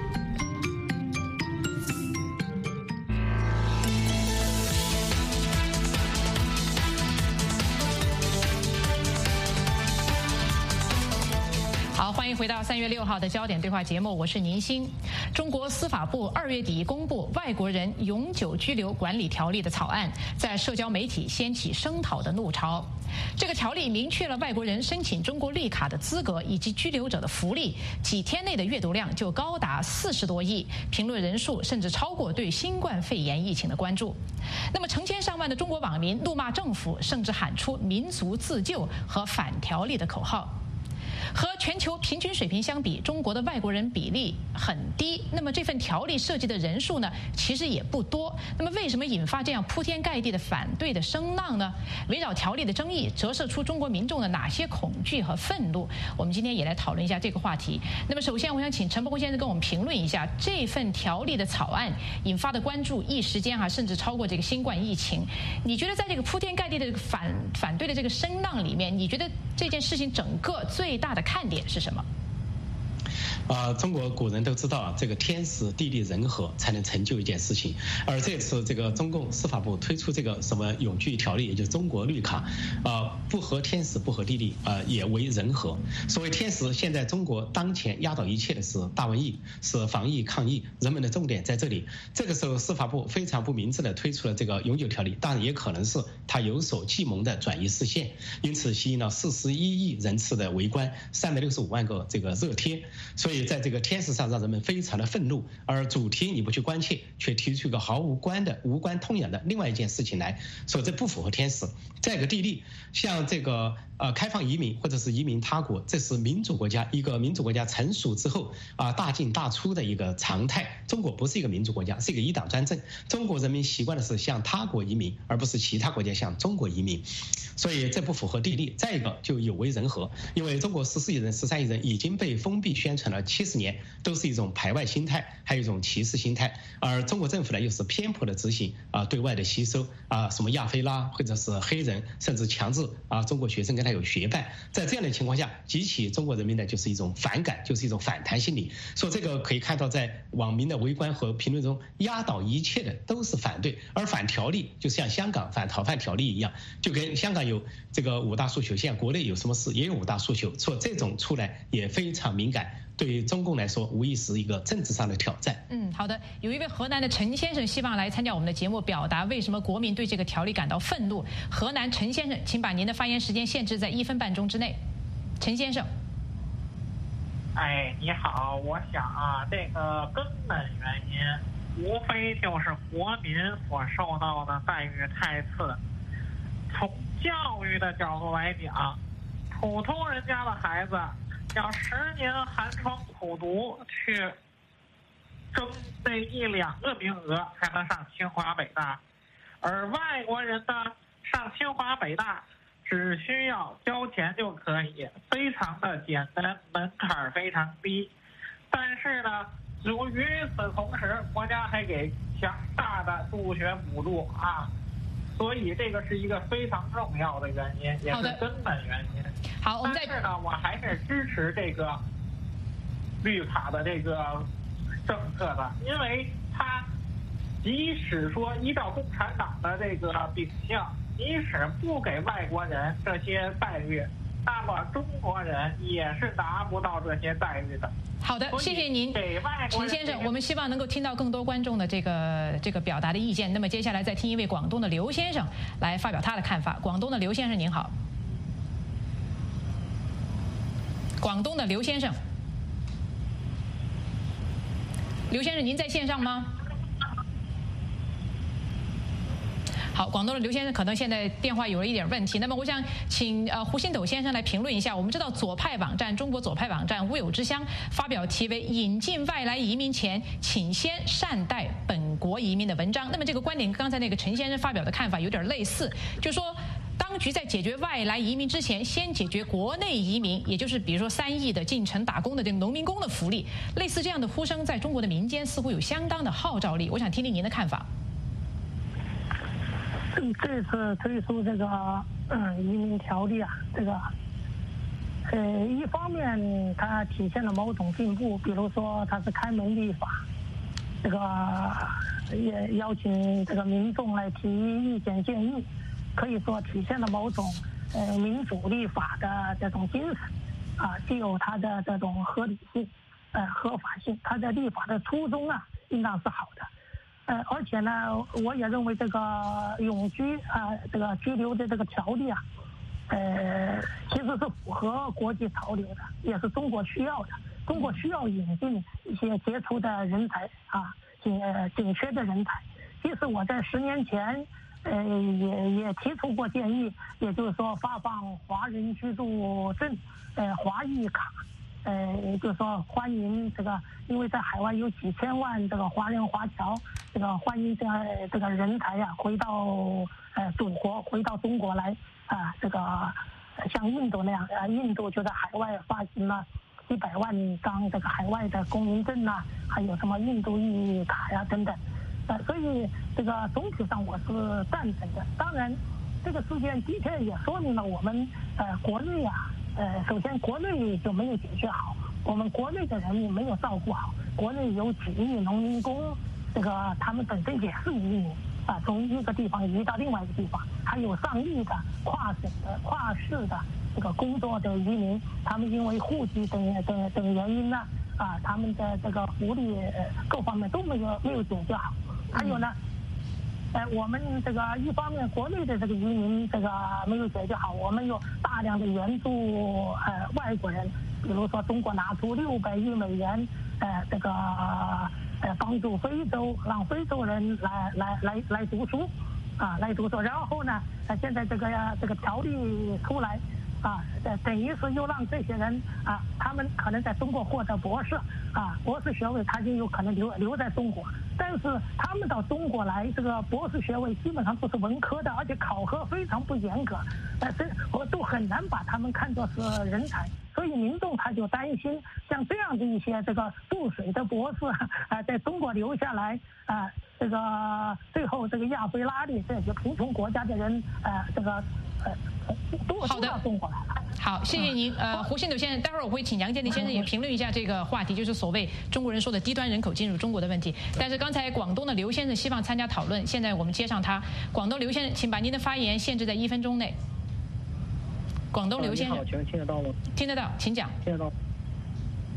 欢迎回到3月6号的焦点对话节目，我是宁鑫。中国司法部2月底公布《外国人永久居留管理条例》的草案，在社交媒体掀起声讨的怒潮。这个条例明确了外国人申请中国绿卡的资格以及居留者的福利，几天内的阅读量就高达40多亿，评论人数甚至超过对新冠肺炎疫情的关注。那么成千上万的中国网民怒骂政府，甚至喊出民族自救和反条例的口号。和全球平均水平相比，中国的外国人比例很低。那么这份条例涉及的人数呢，其实也不多。那么为什么引发这样铺天盖地的反对的声浪呢？围绕条例的争议，折射出中国民众的哪些恐惧和愤怒？我们今天也来讨论一下这个话题。那么首先，我想请陈伯公先生跟我们评论一下这份条例的草案引发的关注，一时间甚至超过这个新冠疫情。你觉得在这个铺天盖地的反对的这个声浪里面，你觉得这件事情整个最大的看点是什么？ 中国古人都知道，这个天时地利人和才能成就一件事情。而这次这个中共司法部推出这个什么永居条例，也就是中国绿卡，不合天时，不合地利，也为人和。所谓天时，现在中国当前压倒一切的是大瘟疫，是防疫抗疫，人们的重点在这里。这个时候，司法部非常不明智的推出了这个永久条例，当然也可能是他有所计谋的转移视线，因此吸引了41亿人次的围观，365万个这个热贴。所以在这个天时上让人们非常的愤怒，而主题你不去关切，却提出一个毫无关痛痒的另外一件事情来说，这不符合天时。再一个地利，像这个开放移民或者是移民他国，这是民主国家一个民主国家成熟之后大进大出的一个常态。中国不是一个民主国家，是一个一党专政。中国人民习惯的是向他国移民，而不是其他国家向中国移民，所以这不符合地利。再一个就有违人和，因为中国14亿人、13亿人已经被封闭宣传了70年，都是一种排外心态，还有一种歧视心态。而中国政府呢，又是偏颇的执行对外的吸收什么亚非拉或者是黑人，甚至强制中国学生跟他有学伴。在这样的情况下，激起中国人民的就是一种反感，就是一种反弹心理。所以这个可以看到，在网民的围观和评论中，压倒一切的都是反对。而反条例就像香港反逃犯条例一样，就跟香港有这个5大诉求，现在国内有什么事也有5大诉求，说这种出来也非常敏感， 对于中共来说，无疑是一个政治上的挑战。 好的。有一位河南的陈先生希望来参加我们的节目，表达为什么国民对这个条例感到愤怒。河南陈先生，请把您的发言时间限制在1分半钟之内。陈先生。 你好，我想这个根本原因无非就是国民所受到的待遇太次。从教育的角度来讲，普通人家的孩子要10年寒窗苦读去争那1、2个名额才能上清华北大，而外国人呢上清华北大只需要交钱就可以，非常的简单，门槛非常低。但是呢，与此同时，国家还给强大的助学补助所以这个是一个非常重要的原因，也是根本原因。 好，我们但是呢，我还是支持这个绿卡的这个政策的，因为它即使说依照共产党的这个秉性，即使不给外国人这些待遇，那么中国人也是拿不到这些待遇的。 好的，谢谢您，陈先生。我们希望能够听到更多观众的这个表达的意见。那么接下来再听一位广东的刘先生来发表他的看法。广东的刘先生您好。广东的刘先生，刘先生您在线上吗？好，广东的刘先生可能现在电话有了一点问题。那么我想请胡新斗先生来评论一下。我们知道左派网站中国左派网站乌有之乡发表题为“引进外来移民前，请先善待本国移民”的文章。那么这个观点跟刚才那个陈先生发表的看法有点类似，就是说当局在解决外来移民之前，先解决国内移民，也就是比如说3亿的进城打工的这个农民工的福利。类似这样的呼声在中国的民间似乎有相当的号召力。我想听听您的看法。 这次推出这个移民条例这个一方面它体现了某种进步，比如说它是开门立法，这个也邀请这个民众来提意见建议，可以说体现了某种民主立法的这种精神既有它的这种合理性合法性，它的立法的初衷应当是好的。而且呢，我也认为这个永居这个居留的这个条例其实是符合国际潮流的，也是中国需要的。中国需要引进一些杰出的人才紧缺的人才。其实我在10年前也提出过建议，也就是说发放华人居住证华裔卡。也就是说欢迎这个，因为在海外有几千万这个华人华侨，这个欢迎这个人才回到祖国，回到中国来这个像印度那样，印度就在海外发行了几百万张这个海外的公民证还有什么印度裔卡等等，所以这个总体上我是赞成的。当然，这个事件的确也说明了我们国内首先国内就没有解决好，我们国内的人民没有照顾好。国内有几亿农民工，这个他们本身也是移民从一个地方移到另外一个地方，还有上亿的跨省的、跨市的这个工作的移民，他们因为户籍等原因他们的这个福利各方面都没有解决好。还有呢。我们这个一方面国内的这个移民这个没有解决好，我们有大量的援助外国人，比如说中国拿出600亿美元这个帮助非洲，让非洲人来读书来读书。然后呢现在这个条例出来等于是又让这些人他们可能在中国获得博士博士学位，他就有可能留在中国。但是他们到中国来，这个博士学位基本上都是文科的，而且考核非常不严格，我都很难把他们看作是人才。所以民众他就担心，像这样的一些这个渡水的博士在中国留下来这个最后这个亚非拉里这些贫穷国家的人这个都到中国来了。 好，谢谢您。胡新斗先生，待会儿我会请杨建立先生也评论一下这个话题，就是所谓中国人说的低端人口进入中国的问题。但是刚才广东的刘先生希望参加讨论，现在我们接上他。广东刘先生，请把您的发言限制在1分钟内。广东刘先生， 请问听得到吗？ 听得到，请讲。 听得到。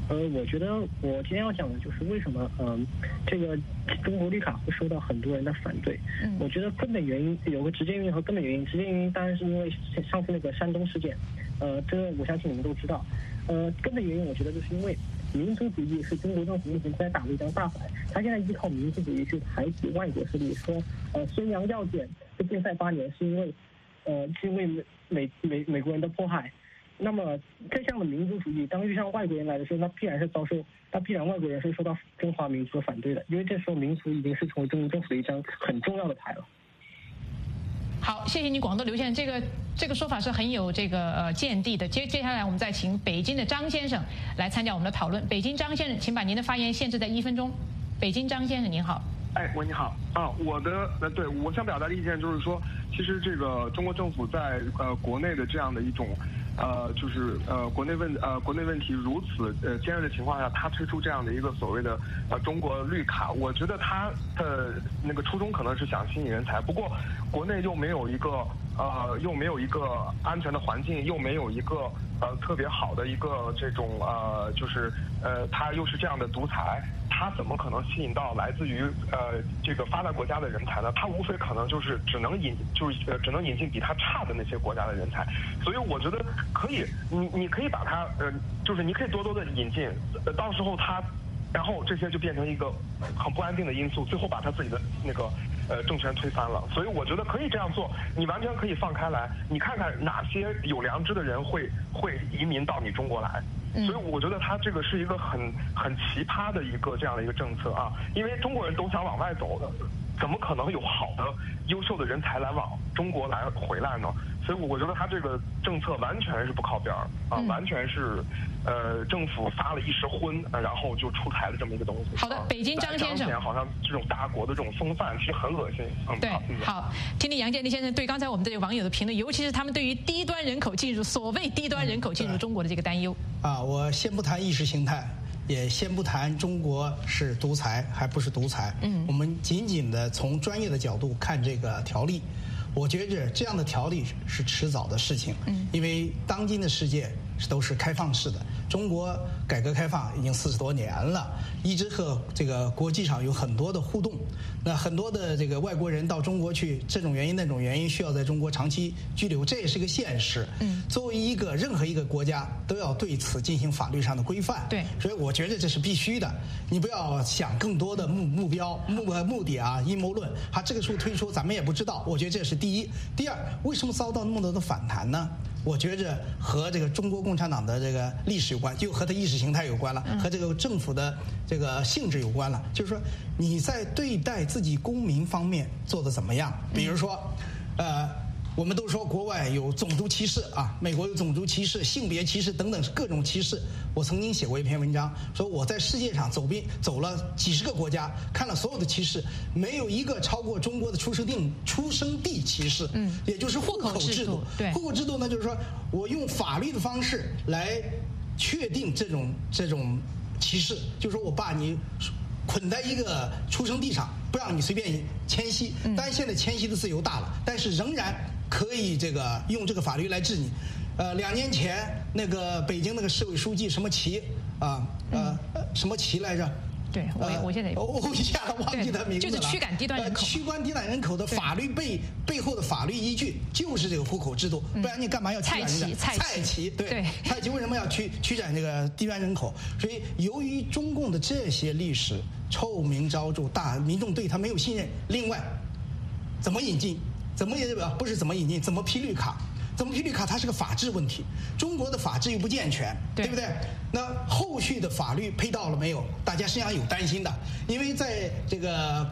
我觉得我今天要讲的就是为什么这个中国绿卡会受到很多人的反对。我觉得根本原因有个直接原因和根本原因。直接原因当然是因为上次那个山东事件，这个我相信你们都知道。根本原因我觉得就是因为民族主义是中国政府目前在打的一张大牌，他现在依靠民族主义去排挤外国势力，说孙杨要减被禁赛8年是因为美国人的迫害。那么这项的民族主义，当遇上外国人来的时候，那必然外国人是受到中华民族的反对的，因为这时候民族已经是成为中国政府的一张很重要的牌了。 好，谢谢你广东刘先生，这个说法是很有这个见地的。接下来我们再请北京的张先生来参加我们的讨论。北京张先生，请把您的发言限制在1分钟。北京张先生您好。 喂，你好啊，我想表达的意见就是说，其实这个中国政府在国内的这样的一种国内问题如此尖锐的情况下，他推出这样的一个所谓的中国绿卡，我觉得他的那个初衷可能是想吸引人才，不过国内又没有一个安全的环境，又没有一个特别好的一个这种他又是这样的独裁，他怎么可能吸引到来自于这个发达国家的人才呢？他无非可能就是只能引进比他差的那些国家的人才，所以我觉得可以，你可以把它你可以多多的引进，到时候然后这些就变成一个很不安定的因素，最后把他自己的那个政权推翻了。所以我觉得可以这样做，你完全可以放开来，你看看哪些有良知的人会移民到你中国来。所以我觉得他这个是一个很奇葩的一个这样的一个政策啊，因为中国人都想往外走的，怎么可能有好的优秀的人才来往中国来回来呢？所以我觉得他这个政策完全是不靠边啊，完全是政府发了一时昏，然后就出台了这么一个东西。 好的，北京张先生， 好像这种大国的这种风范其实很恶心。 对，好，听听杨建立先生对刚才我们这些网友的评论，尤其是他们对于所谓低端人口进入中国的这个担忧。 我先不谈意识形态，也先不谈中国是独裁还不是独裁，我们仅仅的从专业的角度看这个条例。我觉着这样的条例是迟早的事情，因为当今的世界都是开放式的，中国改革开放已经40多年了，一直和这个国际上有很多的互动。那很多的这个外国人到中国去，这种原因那种原因需要在中国长期居留，这也是个现实。作为任何一个国家都要对此进行法律上的规范。 对， 所以我觉得这是必须的。你不要想更多的目的啊，阴谋论。这个时候推出咱们也不知道。我觉得这是第一。第二，为什么遭到那么多的反弹呢？我觉着和这个中国共产党的这个历史有关，就和它意识形态有关了，和这个政府的这个性质有关了。就是说你在对待自己公民方面做得怎么样？比如说，我们都说国外有种族歧视啊，美国有种族歧视、性别歧视等等各种歧视。我曾经写过一篇文章，说我在世界上走了几十个国家，看了所有的歧视，没有一个超过中国的出生地歧视。也就是户口制度。对，户口制度呢，就是说我用法律的方式来确定这种歧视，就是说我把你捆在一个出生地上，不让你随便迁徙。当然现在迁徙的自由大了，但是仍然可以用这个法律来治你。2年前那个北京那个市委书记什么旗什么旗来着？ 对，我现在一下子忘记他名字了。 就是驱赶低端人口。 驱赶低端人口的法律背后的法律依据就是这个户口制度，不然你干嘛要驱赶人？蔡奇，对，蔡奇为什么要驱赶这个低端人口？所以由于中共的这些历史臭名昭著，民众对他没有信任。另外，怎么引进？怎么批绿卡？怎么批绿卡？它是个法治问题，中国的法治又不健全，对不对？那后续的法律配套了没有？大家实际上有担心的，因为在这个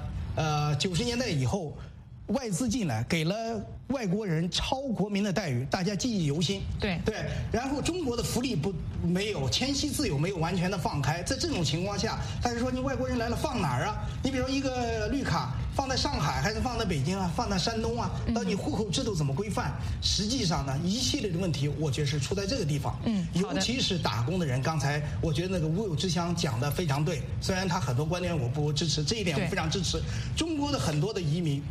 90年代以后，外资进来给了外国人超国民的待遇，大家记忆犹新。对，然后中国的福利没有迁徙自由没有完全的放开，在这种情况下，但是说你外国人来了放哪儿啊？你比如说一个绿卡放在上海还是放在北京啊，放在山东啊？到你户口制度怎么规范？实际上呢，一系列的问题，我觉得是出在这个地方。尤其是打工的人，刚才我觉得那个吴有之乡讲的非常对，虽然他很多观点我不支持，这一点我非常支持。中国的很多的移民，从一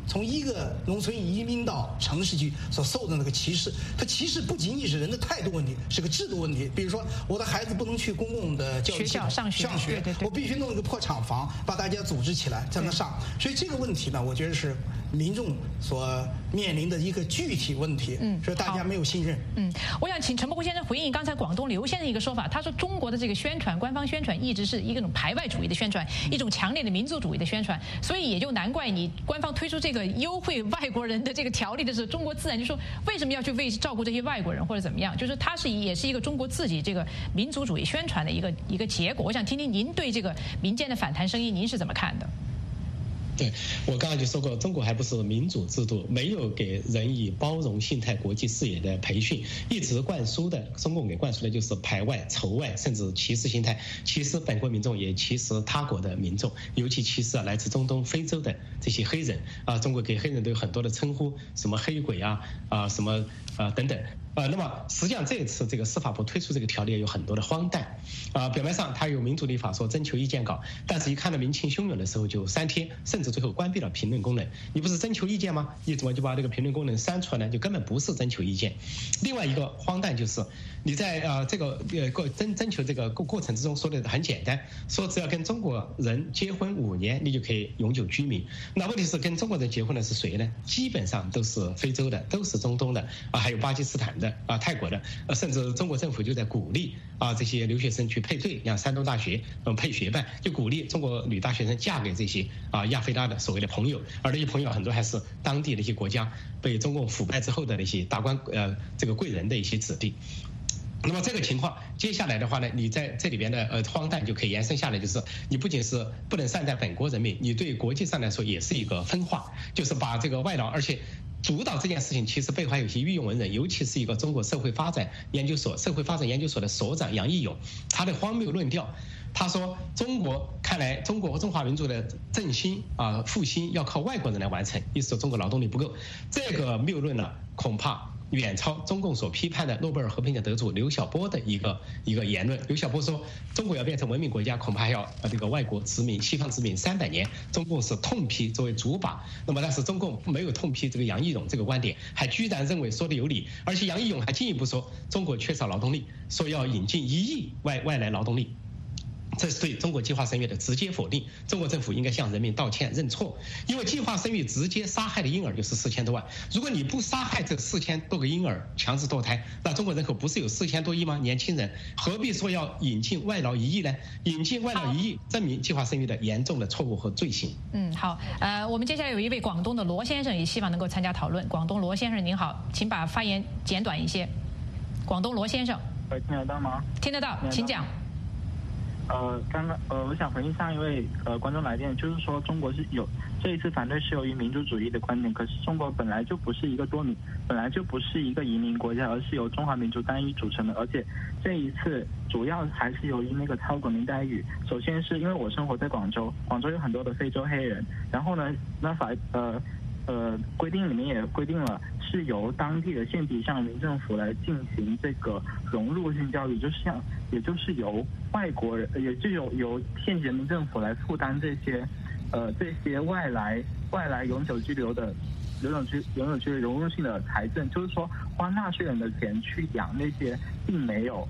个农村移民到城市去所受的那个歧视，它歧视不仅仅是人的态度问题，是个制度问题。比如说，我的孩子不能去公共的教育系统上学，我必须弄一个破厂房，把大家组织起来在那上。所以这个问题呢，我觉得是民众所面临的一个具体问题，所以大家没有信任。 我想请陈伯虎先生回应刚才广东刘先生一个说法，他说中国的这个宣传，官方宣传一直是一种排外主义的宣传，一种强烈的民族主义的宣传，所以也就难怪你官方推出这个优惠外国人的这个条例的时候，中国自然就说为什么要去为照顾这些外国人或者怎么样，就是它也是一个中国自己这个民族主义宣传的一个结果。我想听听您对这个民间的反弹声音您是怎么看的？ 对，我刚才就说过，中国还不是民主制度，没有给人以包容性态国际视野的培训，一直灌输的，中共给灌输的就是排外、仇外，甚至歧视心态，歧视本国民众，也歧视他国的民众，尤其歧视来自中东、非洲的这些黑人啊。中国给黑人都有很多的称呼，什么黑鬼啊什么等等。那么实际上这一次这个司法部推出这个条例有很多的荒诞表面上它有民主立法说征求意见稿，但是一看到民情汹涌的时候就删帖，甚至最后关闭了评论功能。你不是征求意见吗？你怎么就把这个评论功能删除了呢？就根本不是征求意见。另外一个荒诞就是你在这个征求这个过程之中说的很简单，说只要跟中国人结婚5年你就可以永久居民。那问题是跟中国人结婚的是谁呢？基本上都是非洲的，都是中东的还有巴基斯坦的泰国的甚至中国政府就在鼓励这些留学生去配对，像山东大学配学办，就鼓励中国女大学生嫁给这些亚非拉的所谓的朋友，而那些朋友很多还是当地的一些国家被中共腐败之后的那些达官这个贵人的一些子弟。那么这个情况接下来的话呢，你在这里边的荒诞就可以延伸下来，就是你不仅是不能善待本国人民，你对国际上来说也是一个分化，就是把这个外劳，而且主导这件事情其实背后还有一些御用文人，尤其是一个中国社会发展研究所的所长杨义勇，他的荒谬论调，他说看来中国和中华民族的振兴复兴要靠外国人来完成，意思说中国劳动力不够。这个谬论呢，恐怕远超中共所批判的诺贝尔和平奖得主刘晓波的一个言论。刘晓波说，中国要变成文明国家，恐怕要这个外国殖民、西方殖民300年。中共是痛批作为主靶，那么但是中共没有痛批这个杨义勇这个观点，还居然认为说的有理，而且杨义勇还进一步说，中国缺少劳动力，说要引进1亿外来劳动力。这是对中国计划生育的直接否定，中国政府应该向人民道歉认错，因为计划生育直接杀害的婴儿就是4000多万，如果你不杀害这4000多个婴儿强制堕胎，那中国人口不是有4000多亿吗？年轻人何必说要引进外劳1亿呢？引进外劳1亿，证明计划生育的严重的错误和罪行。 好，我们接下来有一位广东的罗先生，也希望能够参加讨论。广东罗先生您好，请把发言简短一些。广东罗先生， 听得到吗？ 听得到，请讲。 刚刚我想回应上一位观众来电，就是说中国是有这一次反对是由于民族主义的观点，可是中国本来就不是一个本来就不是一个移民国家，而是由中华民族单一组成的，而且这一次主要还是由于那个超国民待遇。首先是因为我生活在广州，广州有很多的非洲黑人，然后呢，那规定里面也规定了是由当地的县级向民政府来进行这个融入性教育，也就是由外国人，也就由县级人民政府来负担这些外来永久居留的融入性的财政，就是说花纳税人的钱去养那些并没有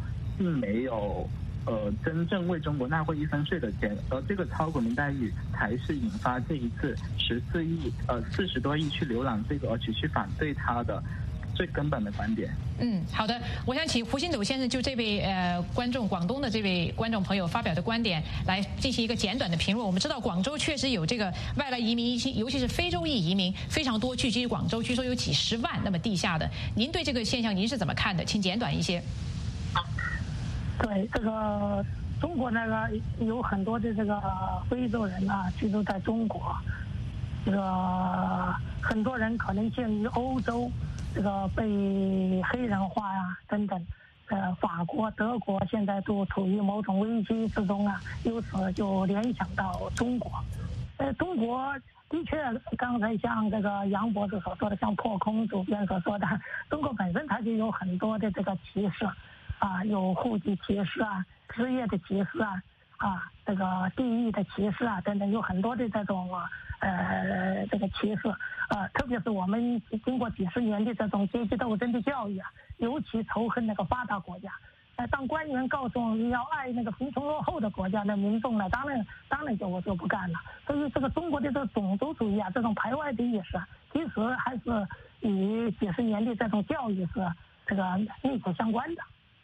真正为中国纳过1分税的钱，而这个超国民待遇才是引发这一次40多亿去浏览这个，而且去反对他的最根本的观点。 好的，我想请胡新斗先生就这位广东的这位观众朋友发表的观点来进行一个简短的评论。我们知道广州确实有这个外来移民，尤其是非洲裔移民非常多，聚集于广州，据说有几10万那么地下的。您对这个现象您是怎么看的？请简短一些。 对，这个中国那个有很多的这个非洲人居住在中国，这个很多人可能限于欧洲，这个被黑人化等等，法国、德国现在都处于某种危机之中由此就联想到中国。中国的确，刚才像这个杨博士所说的，像破空主编所说的，中国本身它就有很多的这个歧视。有户籍歧视职业的歧视这个地域的歧视啊等等，有很多的这种这个歧视，特别是我们经过几十年的这种阶级斗争的教育啊，尤其仇恨那个发达国家。当官员告诉你要爱那个贫穷落后的国家，那民众呢，当然就不干了。所以这个中国的这个种族主义啊，这种排外的意识，其实还是与几十年的这种教育是这个密切相关的。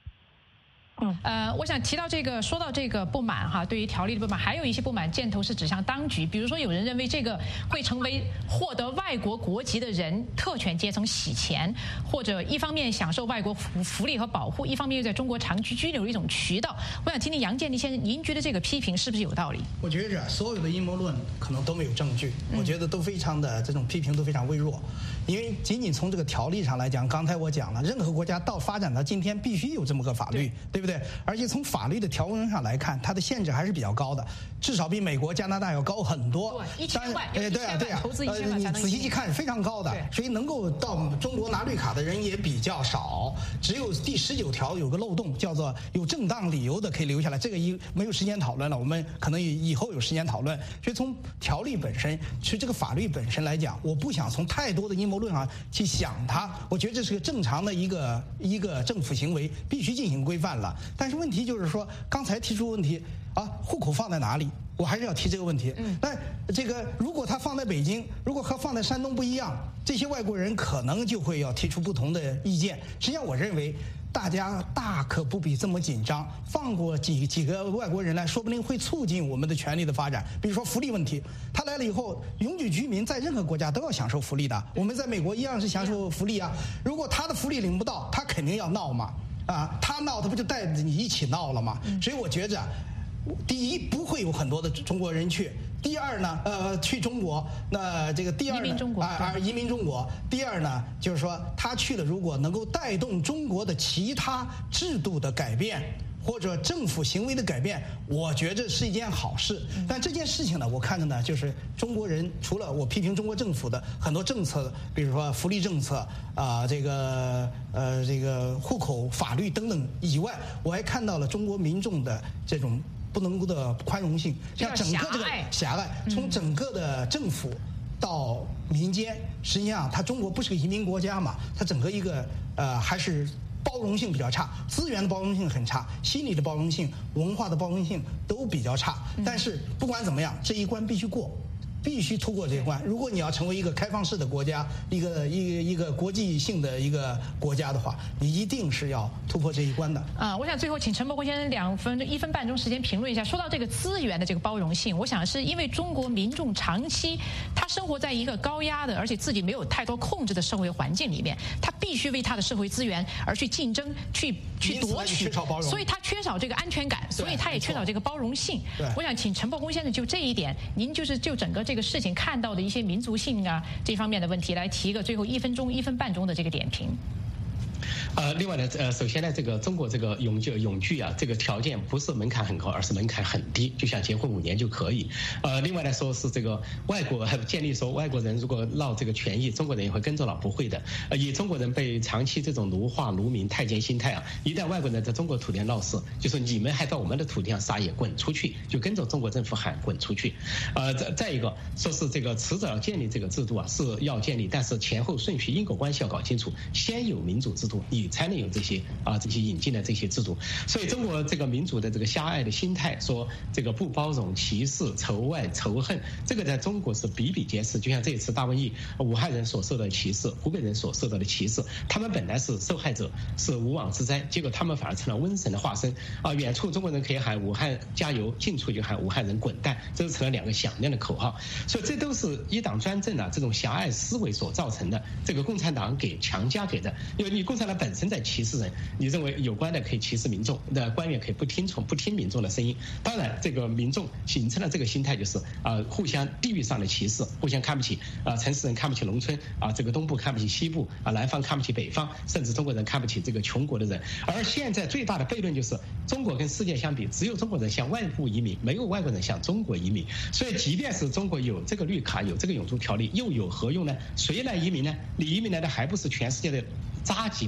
我想提到这个，说到这个不满哈，对于条例的不满，还有一些不满箭头是指向当局，比如说有人认为这个会成为获得外国国籍的人特权阶层洗钱，或者一方面享受外国福利和保护，一方面又在中国长期居留的一种渠道。我想听听杨建立先生，您觉得这个批评是不是有道理？ 我觉着所有的阴谋论可能都没有证据，我觉得都非常的这种批评都非常微弱，因为仅仅从这个条例上来讲，刚才我讲了，任何国家到发展到今天必须有这么个法律，对不对？而且从法律的条文上来看，它的限制还是比较高的，至少比美国、加拿大要高很多。 1000万， 对啊， 投资1000万你仔细一看，非常高的。所以能够到中国拿绿卡的人也比较少，只有第19条有个漏洞，叫做有正当理由的可以留下来。这个没有时间讨论了，我们可能以后有时间讨论。所以从条例本身，其实这个法律本身来讲，我不想从太多的阴谋论上去想它。我觉得这是个正常的一个政府行为，必须进行规范了。但是问题就是说，刚才提出问题啊，户口放在哪里？我还是要提这个问题。但这个如果他放在北京，如果和放在山东不一样，这些外国人可能就会要提出不同的意见。实际上，我认为大家大可不必这么紧张，放过几个外国人来，说不定会促进我们的权利的发展。比如说福利问题，他来了以后，永久居民在任何国家都要享受福利的。我们在美国一样是享受福利啊。如果他的福利领不到，他肯定要闹嘛。他闹，他不就带着你一起闹了吗？所以我觉着，第一不会有很多的中国人去，第二呢，去中国，那这个第二呢，移民中国。第二呢，就是说他去了，如果能够带动中国的其他制度的改变，或者政府行为的改变，我觉着是一件好事。但这件事情呢，我看着呢，就是中国人除了我批评中国政府的很多政策，比如说福利政策这个户口法律等等以外，我还看到了中国民众的这种不能够的宽容性，像整个这个狭隘，从整个的政府到民间，实际上它中国不是个移民国家嘛，它整个一个还是包容性比较差，资源的包容性很差，心理的包容性、文化的包容性都比较差。但是不管怎么样，这一关必须过，必须突破这一关。如果你要成为一个开放式的国家，一个国际性的一个国家的话，你一定是要突破这一关的。 我想最后请陈伯公先生1分半钟时间评论一下。说到这个资源的这个包容性，我想是因为中国民众长期他生活在一个高压的，而且自己没有太多控制的社会环境里面，他必须为他的社会资源而去竞争、去夺取，所以他缺少这个安全感，所以他也缺少这个包容性。我想请陈伯公先生就这一点，您就整个这个事情看到的一些民族性啊这方面的问题，来提个最后1分半钟的这个点评。 另外呢，首先呢，这个中国这个永居啊，这个条件不是门槛很高，而是门槛很低，就像结婚5年就可以。另外呢，说是这个外国建立说外国人如果闹这个权益，中国人也会跟着闹，不会的。以中国人被长期这种奴化、奴民、太监心态啊，一旦外国人在中国土地上闹事，就说你们还到我们的土地上撒野，滚出去，就跟着中国政府喊滚出去。再一个说是这个迟早要建立这个制度啊，是要建立，但是前后顺序、因果关系要搞清楚，先有民主制度，你才能有这些引进的这些制度。所以中国这个民主的这个狭隘的心态，说这个不包容、歧视、仇外、仇恨，这个在中国是比比皆是。就像这一次大瘟疫，武汉人所受到的歧视，湖北人所受到的歧视，他们本来是受害者，是无妄之灾，结果他们反而成了瘟神的化身。远处中国人可以喊武汉加油，近处就喊武汉人滚蛋，这成了2个响亮的口号。所以这都是一党专政这种狭隘思维所造成的，这个共产党强加给的。因为你共产党本身在歧视人，你认为有关的可以歧视民众，那官员可以不听民众的声音。当然，这个民众形成了这个心态，就是互相地域上的歧视，互相看不起城市人看不起农村这个东部看不起西部南方看不起北方，甚至中国人看不起这个穷国的人。而现在最大的悖论就是，中国跟世界相比，只有中国人向外部移民，没有外国人向中国移民。所以，即便是中国有这个绿卡，有这个永住条例，又有何用呢？谁来移民呢？你移民来的还不是全世界的渣级嘛？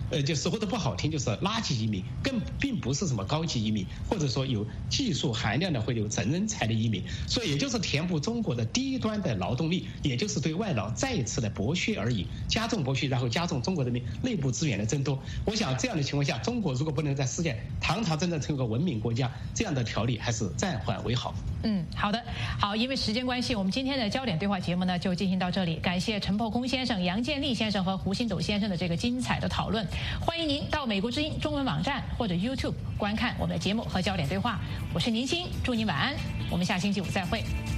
就说的不好听，就是垃圾移民，并不是什么高级移民，或者说有技术含量的或者有人才的移民，所以也就是填补中国的低端的劳动力，也就是对外劳再一次的剥削而已，加重剥削，然后加重中国人民内部资源的增多。我想这样的情况下，中国如果不能在世界堂堂正正成为个文明国家，这样的条例还是暂缓为好。 好的，好，因为时间关系，我们今天的焦点对话节目呢就进行到这里。感谢陈破空先生、杨建立先生和胡新斗先生的这个精彩的讨论。欢迎您到美国之音中文网站或者 YouTube 观看我们的节目和焦点对话。我是宁鑫，祝您晚安，我们下星期五再会。